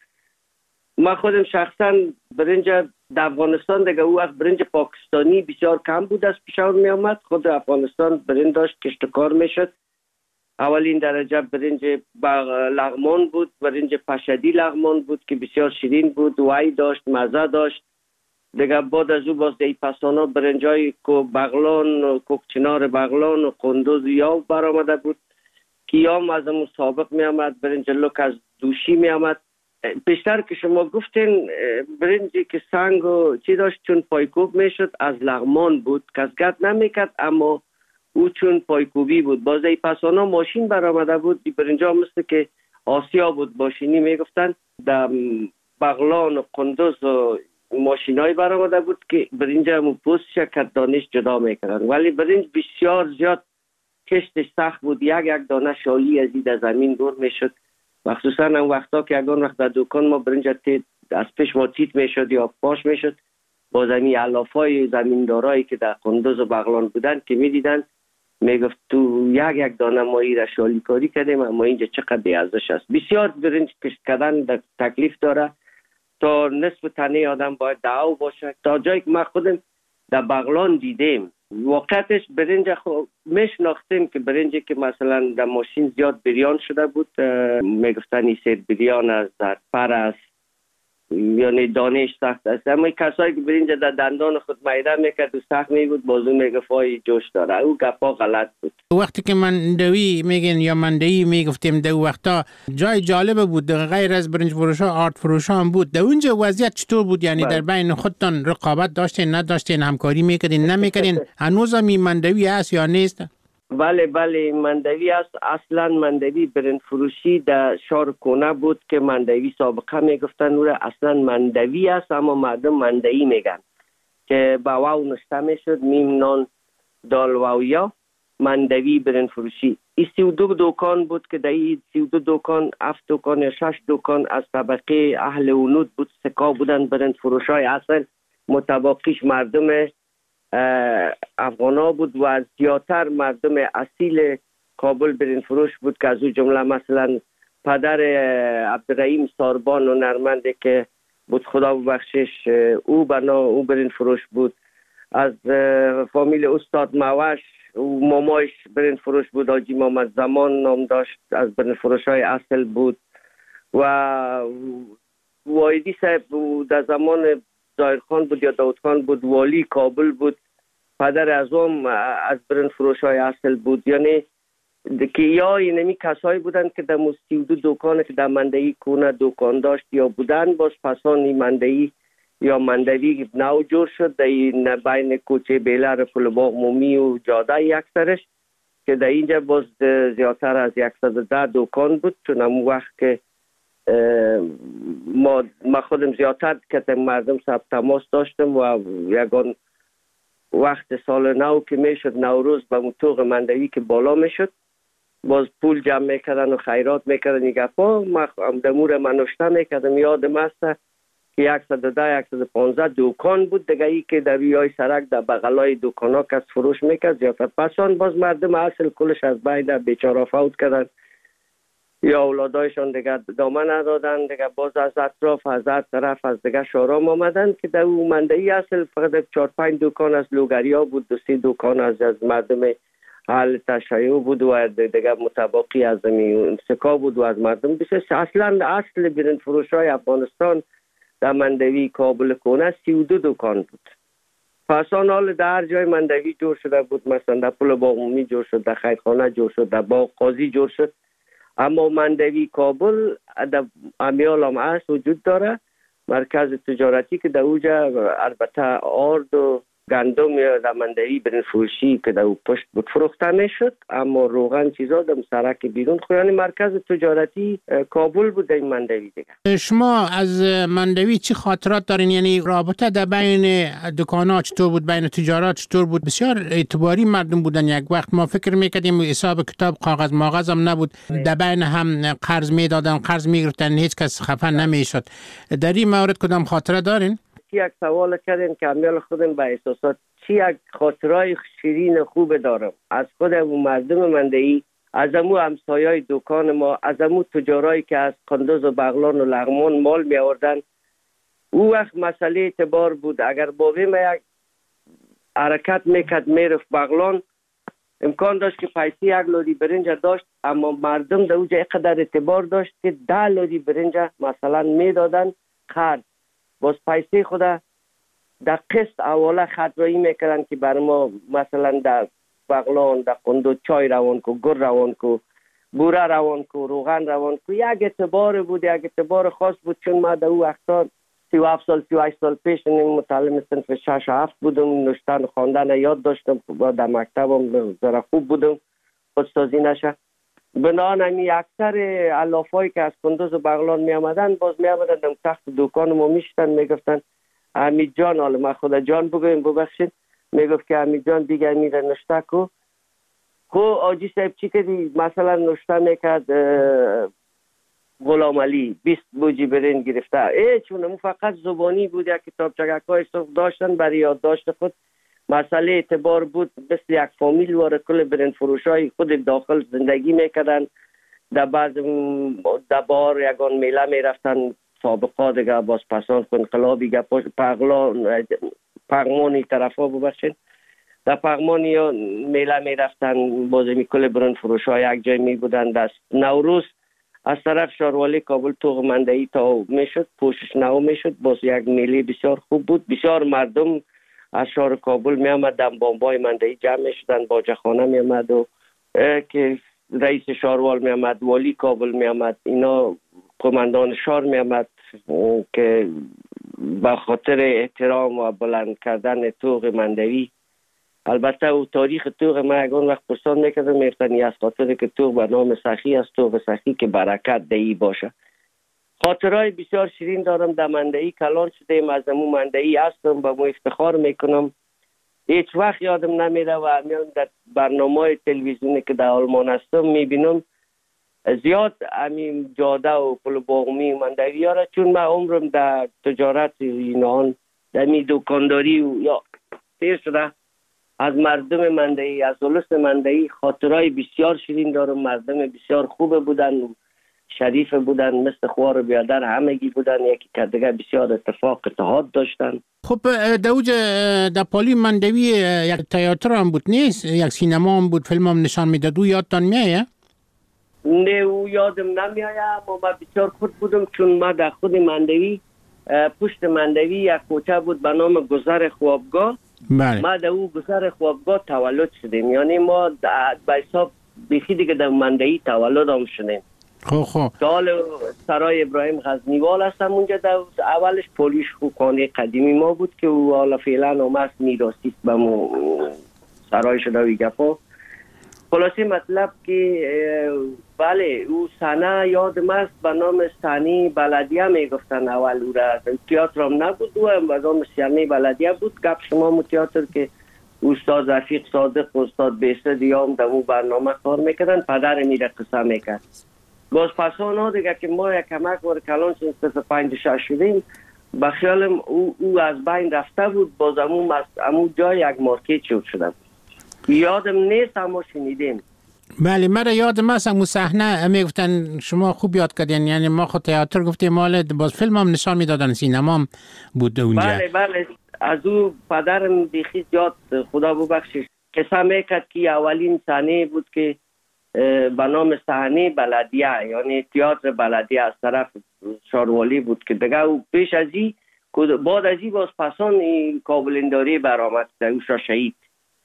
من خودم شخصا برنج در افغانستان دیگه او وقت برنج پاکستانی بسیار کم بود از پیشور می آمد. خود افغانستان برنج داشت کشتکار میشد. اولین درجه برنج لغمان بود، برنج پشدی لغمان بود که بسیار شیرین بود، وای داشت، مزه داشت. دیگه بعد از او باز دی پسانا برنجای کو بغلان، کوکچنار بغلان و قندوز یاو برآمده بود که یام از اون سابق می آمد. برنج لوک از دوشی می آمد. بیشتر که شما گفتین برنجی که سنگ و چی داشت چون پایکوب می شد از لغمان بود، کس گت نمی کرد اما او چون پایکوبی بود. باز ای پسانا ماشین برآمده بود. دی برنجا مثل که آسیا بود، ماشینی میگفتن. در بغلان و قندوز و ماشینای برآمده بود که برنج هم پوستش کت دانش جدا میکردن، ولی برنج بسیار زیاد کشتش سخت بود. یک یک دانه شالی از این زمین دور میشد، مخصوصا اون وقتا که یگان وقت در دکان ما برنج از پیش ما تیت میشد یا پاش میشد، با زمین علافای زمیندارایی که در قندوز و بغلان بودن که میدیدن میگفت تو یک یک دانه ما این را شالی کاری کردیم، اما اینجا چقدر بیارزش است. بسیار برنج کشت کردن تکلیف داره، تا نصف تنه آدم باید دعو باشه. تا جایی که ما خودم در بغلان دیدیم واقعتش برنج خو میشناختیم که برنجی که مثلا در ماشین زیاد بریان شده بود، میگفتن این سیر بریان است، در پر است، یعنی دانش سخت است. اما کسایی که برنج در دندان خود میده میکرد و سخت میبود، بازو میگفای جوش داره. او گپا غلط بود. وقتی که مندوی میگن یا مندهی میگفتیم در وقتا جای جالب بود، غیر از برنج فروش ها آرد فروش ها هم بود. در اونجا وضعیت چطور بود؟ یعنی در بین خودتان رقابت داشتین نداشتین، همکاری میکردین نمیکردین؟ هنوز هم مندوی هست یا نیست؟ بله بله مندوی است. اصلا مندوی برنج فروشی در شهر کنه بود که مندوی سابقه میگفتن او را اصلا مندوی است، اما مردم مندوی میگن که با واو نشته میشد، میم نان دال واو یا مندوی برنج فروشی. این سی و دو دکان بود که در این سی و دو دکان هفت دکان یا شش دکان از طبقه اهل ونود بود، سکا بودن برنج فروش های اصل، متباقیش مردم افغانا بود و زیادتر مردم اصیل کابل برنج فروش بود که از او جمله مثلا پدر عبدالرحیم ساربان و نرمنده که بود خدا ببخشش، او بنا او برنج فروش بود. از فامیل استاد موش او مامایش برنج فروش بود، حاجی محمد زمان نام داشت، از برنج فروش های اصل بود. و وایدی صاحب در زمان ظاهر خان بود یا داود خان بود، والی کابل بود، پدر ازم از برنج فروش های اصل بود. یعنی که یا اینمی کسایی بودن که در مستی و دو دکان که در مندهی کونه دکان داشت یا بودن، باز پسان مندهی یا مندوی نو جور شد در این بین کوچه بیلر پل باغ مومی و جاده یک سرش، که در اینجا باز زیادتر از صد و ده دکان بود. چون همون وقت که ما, ما خودم زیادتر که مردم ثبت تماس داشتم و یگان وقت سال نو که میشد نوروز به موتوق مندوی که بالا میشد، باز پول جمع میکردن و خیرات میکردن. این گپا ما دمور منوشته میکردم، یادم است که صد و ده صد و پانزده دکان بود دیگه، ای که در روی سرک در بغلای دکان ها کس فروش میکرد زیادتر. پسان باز مردم اصل کلش از بین بیچاره فوت کردن یا اولادایشان دیگه دامن ندادن دیگه، باز از اطراف از هر طرف از دیگه شارام آمدن که در اون مندهی اصل فقط چهار پنج دکان از لوگریا بود، دو سه دکان از از مردم اهل تشیع بود و دیگه متباقی از سکا بود و از مردم بسیار. اصلا اصل برنج فروش های افغانستان در مندوی کابل کونه سی و دو دکان بود. پسان حال در هر جای مندوی جور شده بود، مثلا در پل باغ عمومی جور شد، در خیرخانه جور شد، در باغ قاضی جور شد. اما مندوی کابل در امیال هم هست، وجود داره، مرکز تجارتی که در اوجا البته آرد و گندم یا در مندوی برنج فروشی که در او پشت بود فروخته میشد، اما روغن چیزا در سرک بیرون خو، یعنی مرکز تجارتی کابل بود در این مندوی دیگه. شما از مندوی چی خاطرات دارین؟ یعنی رابطه در بین دکانا چطور بود، بین تجارت چطور بود؟ بسیار اعتباری مردم بودن. یک وقت ما فکر میکردیم حساب کتاب کاغذ ماغذ هم نبود، در بین هم قرض میدادن، قرض میگرفتن، هیچ کس خفه نمیشد. در این مورد کدام خاطره دارین؟ یک سوال کردن که امیال خودم به احساسات چی یک خاطرای شیرین خوب دارم از خودم و مردم مندهی، از امو همسایای دکان ما، از امو تجارایی که از قندوز و بغلان و لغمان مال می آوردن. او وقت مسئله اعتبار بود. اگر بابی ما یک حرکت میکرد میرفت بغلان، امکان داشت که پیسی یک لودی برنج داشت، اما مردم در اوجا اینقدر اعتبار داشت که ده لودی برنج مثلا میدادن خرج، باز پیسه خدا در قسط اوله خطرایی میکردن که بر ما مثلا در بغلان در قندوز چای روان کو، گر روان کو، بوره روان کو، روغن روان کو. یک اعتبار بود، یک اعتبار خاص بود. چون ما در او وقتا سی و هفت سال سی و هشت سال پیش متعلم صنف شش و هفت بودم، نوشتن و خواندن یاد داشتم، در مکتبم ذره خوب بودم، خودسازی نشه. بنابراین اکثر علافایی که از قندوز و بغلان می آمدن باز می آمدن در تخت دکان ما میشتن، میگفتن حمید جان، حالا ما خدا جان بگویم ببخشید، میگفت که حمید جان دیگه میره نشته کو. خو آجی صاحب چی کردی؟ مثلا نشته میکرد غلام علی بیست بوجی برنج گرفته. ای چون اون فقط زبانی بود، یک کتاب چگکای صف داشتن برای یادداشت خود. مسئله اعتبار بود، مثل یک فامیل واره کل برنج فروشای خود داخل زندگی میکردن. در بعض دبار یگان میله میرفتن، سابقا دیگه باز پسان انقلابی گپاش پغلا پغمانی طرفا ببخشید، در پغمانی یا میله میرفتن، باز می کل برنج فروشای یک جای می بودن. دست نوروز از طرف شاروالی کابل توغ مندهی تا میشد، پوشش نو میشد، باز یک میله بسیار خوب بود. بسیار مردم از شهر کابل می آمد، در بامبای مندهی جمع می شدن، باجخانه می آمد و که رئیس شاروال می آمد، والی کابل می آمد، اینا قماندان شهر می آمد که به خاطر احترام و بلند کردن توغ مندهی. البته او تاریخ توغ ما یکان وقت پرسان میکردم، میفتنی از خاطر که توغ به نام سخی است، توغ سخی که برکت دهی باشه. خاطرهای بسیار شیرین دارم. در مندهی کلان شدیم، از امو مندهی هستم، به مو افتخار میکنم. هیچ وقت یادم نمیره و همیان در برنامه تلویزیونی که در آلمان هستم میبینم زیاد همین جاده و پل باغمی مندهی ها را، چون من عمرم در تجارت اینان در می دکانداری و یا تیر شده، از مردم مندهی، از اولس مندهی خاطرهای بسیار شیرین دارم. مردم بسیار خوب بودن، شریف بودن، مثل خوار بیادر همگی بودن، یکی کردگه بسیار اتفاق اتحاد داشتن. خب دوج در پالی مندوی یک تئاتر هم بود نیست؟ یک سینما هم بود، فیلم هم نشان میداد، او یادتان میایه؟ نه او یادم نمیایه، اما من بسیار خود بودم، چون ما در خود مندوی پشت مندوی یک کوچه بود به نام گذر خوابگاه. بله. ما در او گذر خوابگاه تولد شدیم، یعنی ما به حساب بیخی دیگه در مندوی تولد هم شدیم. خب خب دال سرای ابراهیم غزنیوال هستم اونجا. در اولش پولیش خوکانه قدیمی ما بود که او حالا فعلا هم هست، میراثی به مو سرای شده و گپا. خلاصی مطلب که بله او سنه یادم است، به نام سنی بلدیه میگفتن اول او را. تئاتر هم نبود، او هم به نام سنی بلدیه بود. گپ شما مو تئاتر که استاد رفیق صادق و استاد بیسته دیام در اون برنامه کار میکردن، پدر میره قصه میکرد. باز پسان ها دیگه که ما یک کمک وار کلان چون سفر پنج شش شدیم، به خیالم او, او از بین رفته بود. باز امو, امو جای یک مارکت شد شده بود، یادم نیست اما شنیدیم. بله مرا یادم است امو صحنه میگفتن، شما خوب یاد کردین، یعنی ما خود تئاتر گفتیم، مال باز فیلم هم نشان میدادن، سینما هم بود اونجا. بله بله از او پدرم بیخی یاد خدا ببخشش قصه میکرد که اولین صحنه بود که به نام صحنه بلدیه، یعنی تئاتر بلدیه از طرف شاروالی بود که دیگه او پیش از این بعد از این باز پسان کابلنداری برآمد، اوشا شهید.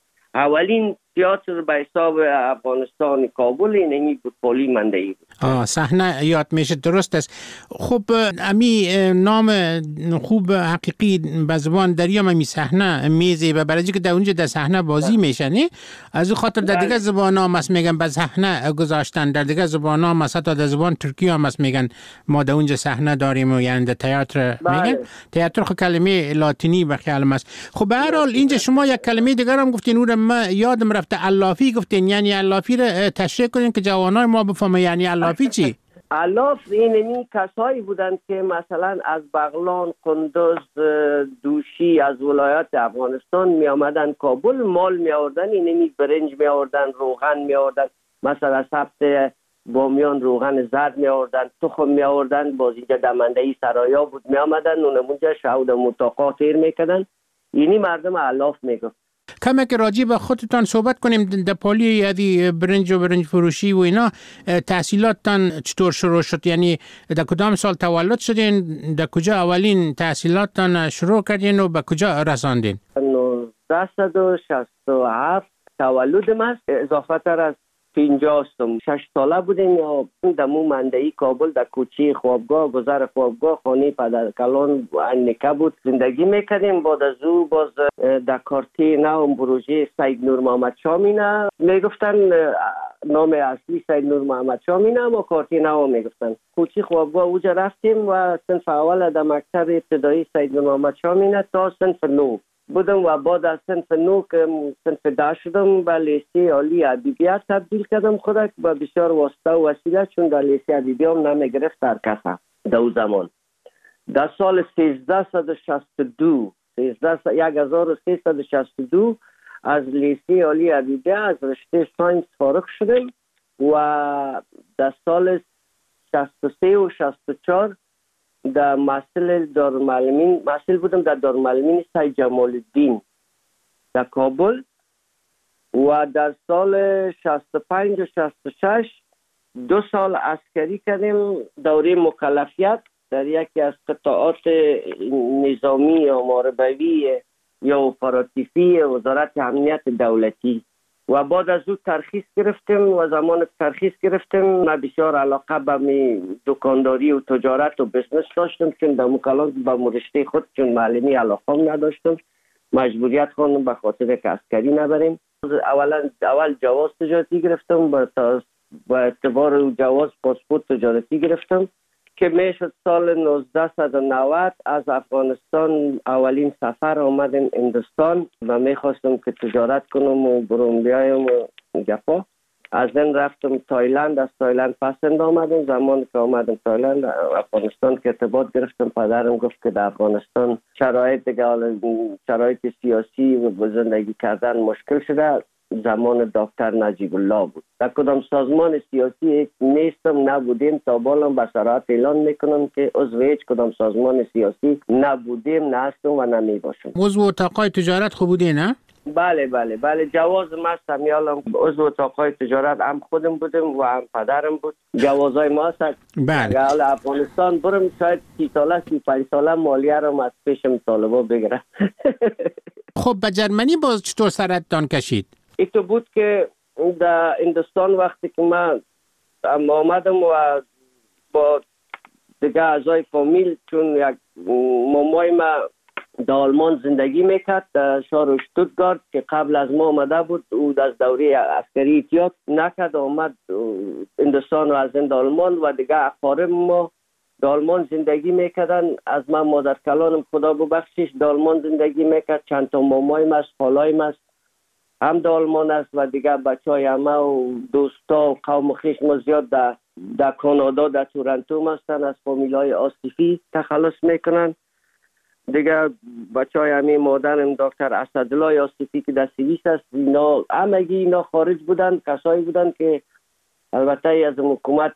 اولین تئاتر به حساب افغانستان کابل اینمی بود، پالی مندهی بود. آه صحنه یاد میشه، درست است. خب امی نام خوب حقیقی به زبان دریام امی صحنه میزه و برای که در اونجا در صحنه بازی میشه نه، از اون خاطر در دیگه زبان ها مست میگن به صحنه گذاشتن، در دیگه زبان ها مثلا در زبان ترکی ها مست میگن ما در اونجا صحنه داریم و یعنی در تئاتر میگن. تئاتر خب کلمه لاتینی به خیال است. خب به هر حال اینجا شما یک کلمه دیگر هم گفتین، اون ما یادم رفت علافی گفتین، یعنی علافی رو تشریح کنین که جوانای ما بفهمن یعنی علافی چی؟ علاف اینمی کسایی بودند که مثلا از بغلان، قندوز، دوشی، از ولایات افغانستان می آمدن کابل، مال می آوردن، اینمی برنج می آوردن، روغن می آوردن، مثلا سبت بامیان روغن زرد می آوردن، تخم می آوردن، باز اینجا دمندهی سرایا بود می آمدن، اونمونجا شهود متاقا تیر می کردن. اینی مردم علاف می گفت. کمی که راجع به خودتان صحبت کنیم، در پالی یادی برنج و برنج فروشی و اینا تحصیلاتتان چطور شروع شد؟ یعنی در کدام سال تولد شدین؟ در کجا اولین تحصیلاتتان شروع کردین و به کجا رساندین؟ نوزده و شصت و هفت تولدم است، اضافه تر از پنجاه استم. شش ساله بودیم یا دمو مندهی کابل در کوچه خوابگاه، گذر خوابگاه، خانه پدر کلان انکه بود زندگی میکردیم. بعد از او باز در کارتی نو پروژه سید نور محمد شاه مینه میگفتن نام اصلی سید نور محمد شاه مینه، اما کارتی نوا میگفتن. کوچی خوابگاه اوجا رفتیم و صنف اول در مکتب ابتدایی سید نور محمد شاه مینه تا صنف نو بودم و بعد از صنف نو که صنف ده شدم به لیسه عالی ادبیات تبدیل کردم خودک و بسیار واسطه و وسیله، چون در لیسه ادبیات نمیگرفت در کسا در او زمان. در سال سیزده شصت و دو یک هزار و سیصد و شصت و دو از لیسه عالی ادبیات از رشته ساینس فارغ شدم و در سال شصت و سه و شصت و چهار در محصل دارالمعلمین محصل بودم در دارالمعلمین سید جمال الدین در کابل و در سال شصت و پنج و شصت و شش دو سال عسکری کردیم دوره مکلفیت در یکی از قطاعات نظامی یا محاربوی یا اپراتیفی وزارت امنیت دولتی و بعد از او ترخیص گرفتم و زمان ترخیص گرفتم من بسیار علاقه به می دکانداری و تجارت و بزنس داشتم، چون در مکالمات با مرشته خود چون معلمی علاقه نداشتم، مجبوریت خواندم به خاطر که عسکری نبریم. اولا اول جواز تجارتی گرفتم، با اعتبار جواز پاسپورت تجارتی گرفتم که میشد سال نوزده و نود از افغانستان اولین سفر آمدم هندوستان و میخواستم که تجارت کنم و برون بیایم و گپا. از این رفتم تایلند، از تایلند پسند آمدم. زمان که آمدم تایلند افغانستان که ارتباط گرفتم، پدرم گفت که در افغانستان شرایط دیگه شرایط سیاسی و زندگی کردن مشکل شده. زمان دکتر نجیب الله بود. در کدام سازمان سیاسی نیستم، نبودیم، تا بالام به صراحت اعلان میکنم که عضو هیچ کدام سازمان سیاسی نبودیم، نه هستم و نمی باشم. عضو اتاقای تجارت خوب بودی نه؟ بله بله بله جواز ما هستم، یالم عضو اتاقای تجارت هم خودم بودم و هم پدرم بود. جوازای ما هست. بله. اگر افغانستان برم شاید سی ساله سی پنج ساله مالیه رو از پیشم طالبا بگیرم. خب به جرمنی باز چطور سرتان کشید؟ ایتو بود که در هندوستان وقتی که من آمدم و با دیگه اعضای فامیل، چون یک مامای ما در آلمان زندگی میکرد در شهر اشتوتگارت که قبل از ما آمده بود، او از دوره عسکری احتیاط نکرد آمد هندوستان و از این آلمان و دیگه اقارب ما در آلمان زندگی میکردن. از من مادر کلانم خدا ببخشش در آلمان زندگی میکرد. چند تا مامای ما است، خالای ما است هم در آلمان است و دیگه بچه های همه و دوستا و قوم خویش ما زیاد در در کانادا در تورنتو هستن، از فامیل های آصفی تخلص میکنن. دیگه بچه های همه مادرم دکتر اسدالله آصفی که در سوئیس است، اینا همگی اینا خارج بودن، کسایی بودن که البته از حکومت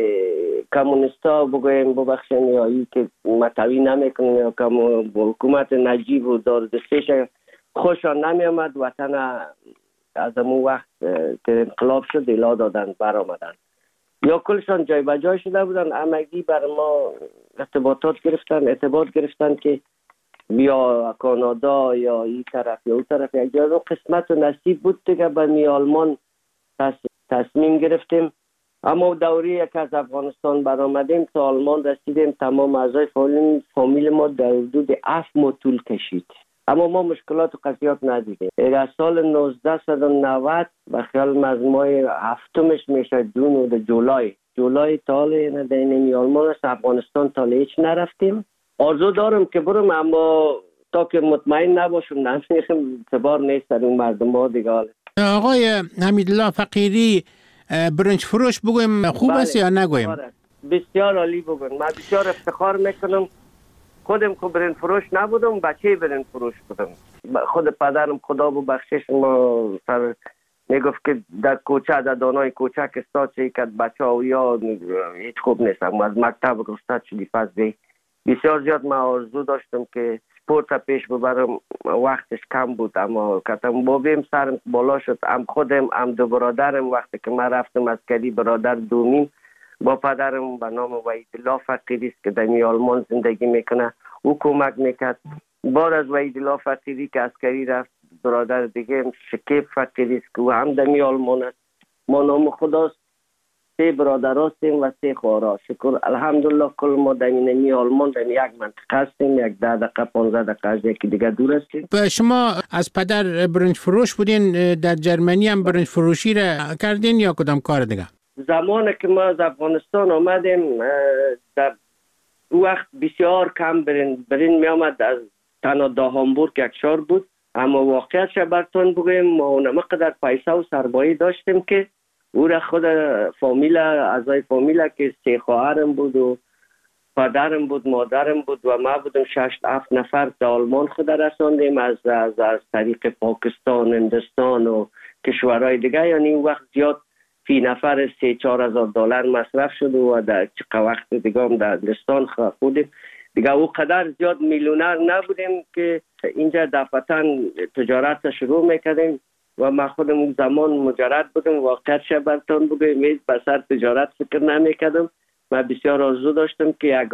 کمونیستا بگویم ببخشن یا ای که متوی نمیکنن یا حکومت نجیب و داردستیش خوشان نمی آمد. وطن از امون وقت که انقلاب شد الا دادن بر آمدن یا کلشان جای بجای شده بودن. همگی بر ما ارتباطات گرفتن ارتباط گرفتن که بیا کانادا یا این طرف یا اون طرف. یک جای قسمت و نصیب بود دیگه به می آلمان تصمیم گرفتیم. اما دوره یک از افغانستان برآمدیم تا آلمان رسیدیم، تمام اعضای فامیل ما در حدود هفت ماه طول کشید، اما ما مشکلات و قضیات ندیدیم. در سال نوزده و نود و خیال از ماه هفتمش میشه جون و جولای جولای تاله ندینیم آلمان است. افغانستان تاله هیچ نرفتیم. آرزو دارم که برم، اما تا که مطمئن نباشم نمیخیم اعتبار نیست در اون مردم ها دیگه. آقای حمیدالله فقیری برنج فروش بگویم خوب است یا نگویم؟ بسیار عالی بگویم. من بسیار افتخار میکنم خودم که برنج فروش نبودم، بچه برنج فروش بودم. خود پدرم خدا ببخشش ما سر میگفت که در کوچه در دانای کوچه که استاد چه که بچه ها یا هیچ خوب نیستم. از مکتب استاد شدی فضلی بسیار زیاد من آرزو داشتم که سپورت پیش ببرم، وقتش کم بود، اما کتم بابیم سرم بالا شد. هم خودم هم دو برادرم وقتی که من رفتم از کلی برادر دومیم با پدرم به نام وحیدالله فقیری است که در آلمان زندگی میکنه، او کمک میکرد. بعد از وحیدالله فقیری که عسکری رفت برادر دیگه شکیب فقیری است که او هم در آلمان است. ما نام خداست سه برادر هستیم و سه خواهر. شکر الحمدلله کل ما در این آلمان در یک منطقه هستیم، یک ده دقیقه پانزده دقیقه از یکی دیگه دور هستیم. شما از پدر برنج فروش بودین، در جرمنی هم برنج فروشی را کردین یا کدام کار دیگه؟ زمانی که ما از افغانستان آمدیم در وقت بسیار کم برین برین می آمد، از تنها دا هامبورگ یک شهر بود، اما واقعیتش براتون بگویم ما اونم قدر پیسه و سرمایه داشتیم که او را خود فامیل اعضای فامیل که سه خواهرم بود و پدرم بود مادرم بود و ما بودم شش هفت نفر در آلمان خود رساندیم از از از طریق پاکستان، هندوستان و کشورهای دیگه. یعنی اون وقت زیاد فی نفر سه چهار هزار دلار مصرف شد و در چه وقت دیگه هم در هندوستان خودیم دیگه او قدر زیاد میلیونر نبودیم که اینجا دفعتاً تجارت شروع میکردیم و ما خودم اون زمان مجرد بودم. واقعیت شبرتان بگویم هیچ بسر تجارت فکر نمیکردم. من بسیار آرزو داشتم که یک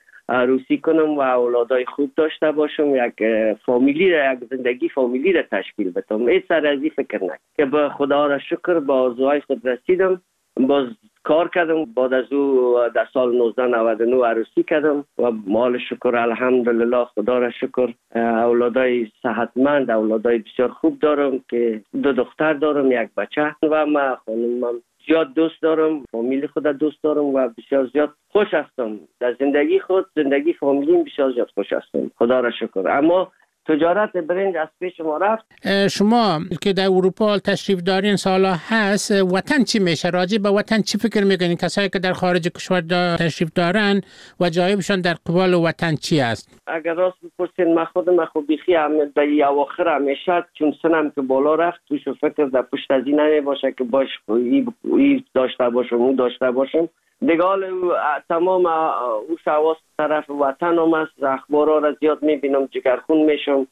عروسی کنم و اولادای خوب داشته باشم، یک فامیلی را، یک زندگی فامیلی را تشکیل بدم. هیچ سر از این فکر نکردم که به خدا را شکر با آرزوهای خود رسیدم. باز کار کردم، بعد از او در سال نوزده نود و نه عروسی کردم و مال شکر الحمدلله خدا را شکر اولادای صحتمند، اولادای بسیار خوب دارم که دو دختر دارم یک بچه و من خانمم زیاد دوست دارم، فامیلی خود دوست دارم و بسیار زیاد خوش هستم در زندگی خود، زندگی فامیلیم بسیار زیاد خوش هستم خدا را شکر. اما تجارت برنج از پیش ما رفت. شما که در اروپا تشریف دارین سالا هست، وطن چی میشه؟ راجع به وطن چی فکر میکنین؟ کسایی که در خارج کشور تشریف دارن و جایبشان در قبال وطن چی است؟ اگر راست بپرسین من خودم خود بیخی هم در اواخر همیشه چون سنم که بالا رفت توش فکر در پشت از این نمی باشه که باش ای داشته باشم او داشته باشم دیگه. تمام او شواست طرف وطن هم است، اخبارها را زیاد میبینم، جگرخون میشم.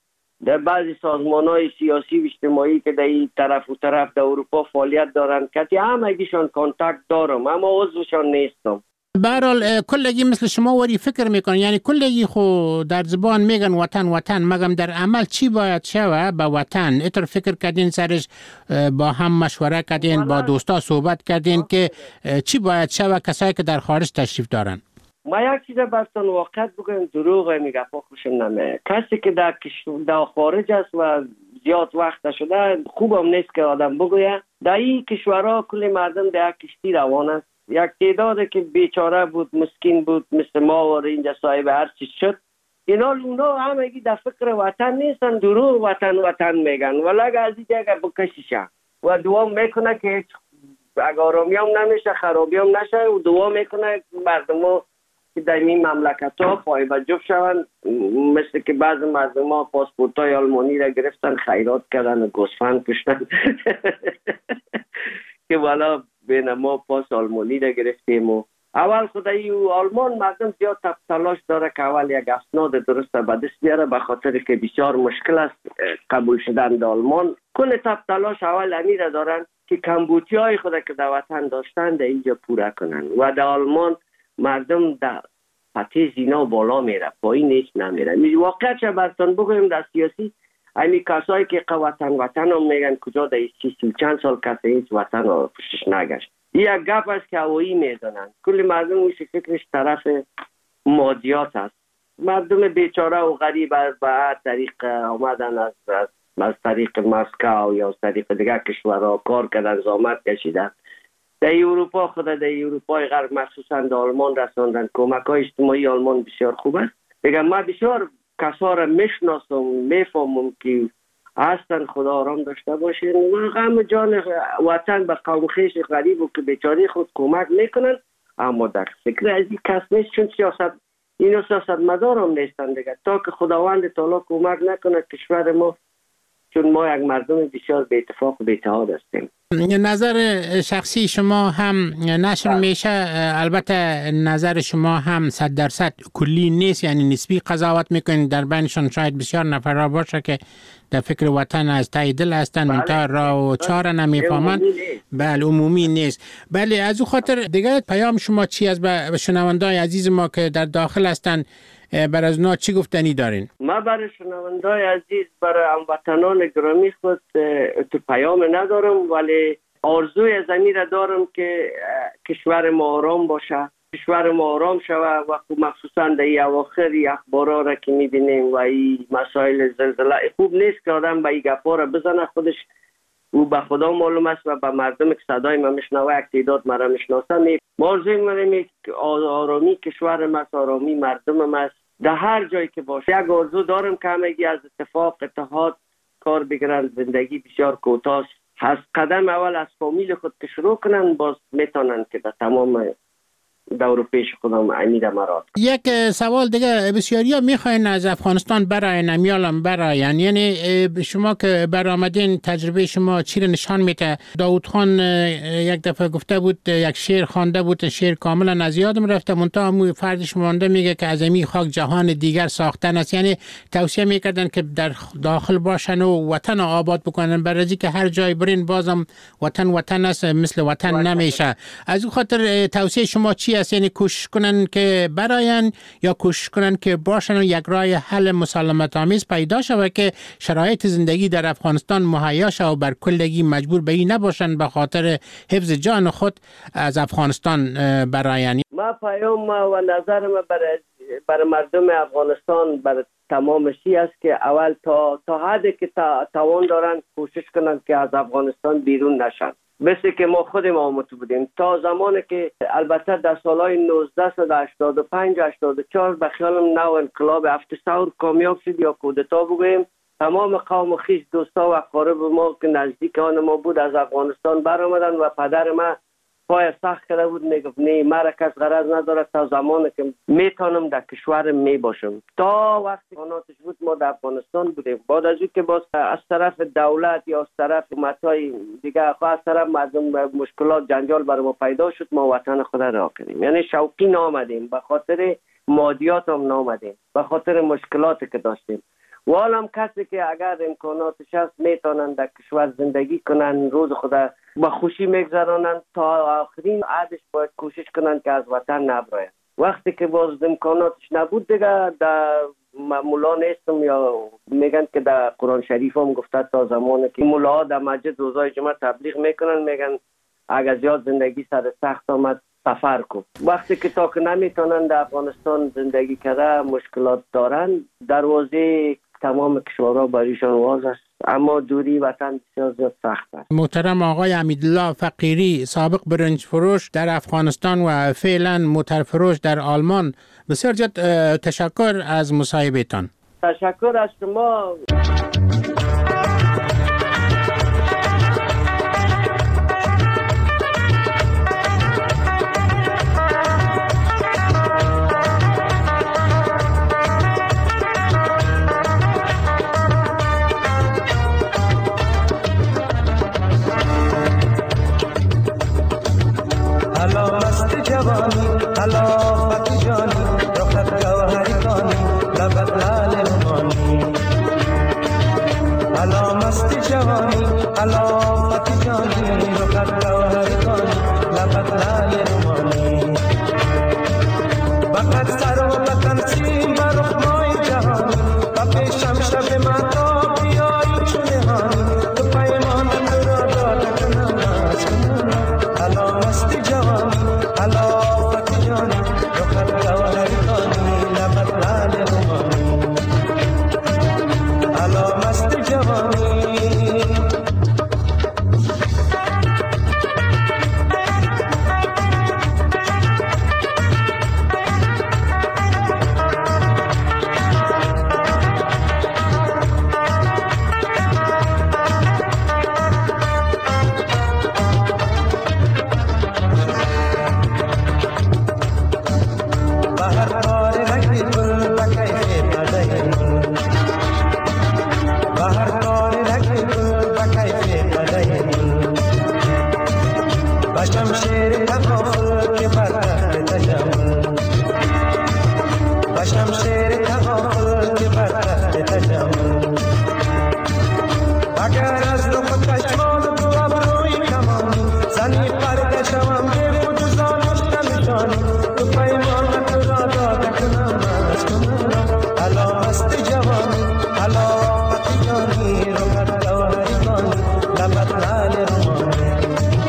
در بعضی سازمان های سیاسی و اجتماعی که در این طرف و طرف در اروپا فعالیت دارن که همگیشان کانتکت دارم اما عضوشان نیستم. برحال کلگی مثل شما وری فکر میکنن، یعنی کلگی خو در زبان میگن وطن وطن، مگم در عمل چی باید شوه به وطن؟ اتر فکر کردین سرش با هم مشوره کردین، با دوستا صحبت کردین که چی باید شوه کسایی که در خارج تشریف دارن؟ ما یک چیز براتون واقعیت بگم، دروغ میگه پا خوشم نمیاد. کسی که در در خارج است و زیاد وقت شده خوبم نیست که آدم بگویه. در این کشورها کلی مردم در کشتی روان است. یک تعداد که بیچاره بود، مسکین بود، مثل ما و اینجا صاحب هر چیز شد. اینا اونا همگی در فکر وطن نیستن، دروغ وطن وطن میگن ولی اگر از این جگه بکشیشن و دعا میکنه که اگر آرامی هم نمیشه خرابی هم نشه و دعا میکنه مردم ها که در این مملکت ها پای بجب شون، مثل که بعض مردم ها پاسپورت های آلمانی را گرفتن خیرات کردن و گوسفند کشتن که والا بین ما پاس آلمانی را گرفتیم. و اول خدایی آلمان مردم زیاد تلاش داره که اول یک اسناد درست به دست بیاره، به خاطر که بسیار مشکل است قبول شدن در آلمان. کل تلاش اول امیر دارن که کمبودی های خود که در وطن داشتن در اینجا پوره کنن و در آلمان مردم در پته زینا بالا میره، پایین نیست نمیره. واقعا چه براتون بگویم در سیاسی امی کسایی که وطن وطن هم میگن کجا در سی سی چند سال کسی هیچ وطن رو پشتش نگشت. یک گپ است که هوایی میزنن، کلی مردم اوش فکرش طرف مادیات است. مردم بیچاره و غریب از به هر طریق آمدن از از, از طریق مسکو یا از طریق دیگر کشورها کار کردن، زحمت کشیدن. در اروپا خود در اروپای غرب مخصوصا در آلمان رساندن. کمک های اجتماعی آلمان بسیار خوب است. بگم من بسیار کسا را میشناسم، میفهمم که هستن، خدا آرام داشته باشین و غم جان وطن به قوم خیش غریب و که بیچاره خود کمک میکنن، اما در فکر از این کس نیست، چون سیاست اینو سیاست مدار هم نیستن دیگه. تا که خداوند تعالی کمک نکنه کشور ما، چون ما یک مردم بسیار به اتفاق و به اتحاد هستیم. نظر شخصی شما هم نشر میشه، البته نظر شما هم صد درصد کلی نیست، یعنی نسبی قضاوت میکنید. در بینشان شاید بسیار نفر باشه که در فکر وطن از تای دل هستن، منتها راه و چاره نمیفهمند. بله عمومی نیست. بله از او خاطر دیگه پیام شما چی از به شنوندای عزیز ما که در داخل هستن بر از اونا چی گفتنی دارین؟ ما برای شنوندای عزیز، برای هموطنان گرامی خود تو پیام ندارم، ولی آرزوی زمین دارم که کشور ما آرام باشه، کشور ما آرام شوه و مخصوصا در این اواخر اخبارا را که میبینیم و این مسائل زلزله خوب نیست که آدم به این گپا را بزنه. خودش او به خدا معلوم است و به مردم که صدای ما میشنوه یک تعداد مرا میشناسن. ما آرزوی می‌کنیم که آرامی کشور ما، آرامی مردم ما در هر جایی که باشه. یک آرزو دارم که همگی از اتفاق اتحاد کار بگیرن. زندگی بسیار کوتاه، از قدم اول از فامیل خود که شروع کنن باز میتونن که در تمام دور پیش خودم امید مراد. یک سوال دیگه، بسیاری ها میخواین از افغانستان براین، امیالم براین، یعنی شما که برآمدین تجربه شما چی رو نشان میده؟ داود خان یک دفعه گفته بود، یک شعر خوانده بود، شعر کاملا از یادم رفته، منتها مو فردش مونده، میگه که از این خاک جهان دیگر ساختن است. یعنی توصیه میکردن که در داخل باشن و وطن آباد بکنن، برای که هر جای برین بازم وطن وطن است، مثل وطن, وطن نمیشه. از اون خاطر توصیه شما چی است؟ یعنی کوشش کنن که براین یا کوشش کنن که باشن و یک راه حل مسالمت آمیز پیدا شود که شرایط زندگی در افغانستان مهیا شود و بر کلگی مجبور به این نباشن به خاطر حفظ جان خود از افغانستان براین؟ ما پیام و نظر ما برای بر مردم افغانستان بر تمام شی است که اول تا تا حدی که تا توان دارن کوشش کنن که از افغانستان بیرون نشن. مثل که ما خودم آمده بودیم تا زمانی که البته در سالهای نوزده هشتاد و پنج هشتاد و چهار به خیالم نو انقلاب هفت ثور کامیاب شد یا کودتا بگویم، تمام قوم و خویش دوستا و اقارب ما که نزدیک آن ما بود از افغانستان برآمدن و پدر ما پای سخت کرده بود، میگفت نه مرا کس غرض نداره تا زمانی که میتونم در کشور می باشم. تا وقتی قاناتش بود ما در افغانستان بودیم. بعد از اون که باز از طرف دولت یا از طرف حکومت‌های دیگه از طرف مردم مشکلات جنجال برای ما پیدا شد، ما وطن خود را کردیم. یعنی شوقی نامدیم، به خاطر مادیات هم نامدیم، به خاطر مشکلاتی که داشتیم. و حالا کسی که اگر امکاناتش هست میتونن در کشور زندگی کنن، روز خدا با خوشی میگذرانن، تا آخرین عادش باید کوشش کنن که از وطن نبراین. وقتی که باز امکاناتش نبود دیگه در مولا نیستم یا میگن که در قرآن شریف هم گفته تا زمانی که مولا در مسجد روزای جمعه تبلیغ میکنن، میگن اگر زیاد زندگی سر سخت آمد سفر کن. وقتی که تا که نمیتونن در افغانستان زندگی کرده، مشکلات دارن، دروازه تمام کشورها بریشان واز است، اما دوری وطن بسیار زیاد سخت است. محترم آقای امیدالله فقیری، سابق برنج فروش در افغانستان و فعلا موتر فروش در آلمان، بسیار زیاد تشکر از مصاحبهتان. تشکر از شما. Jawani,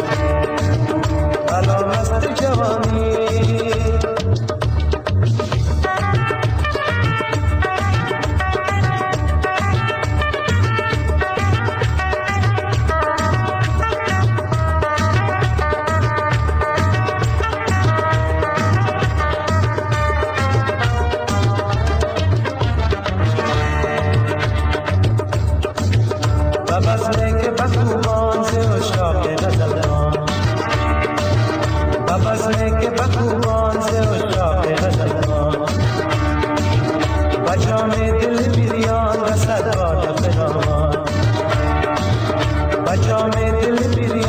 جام دل بری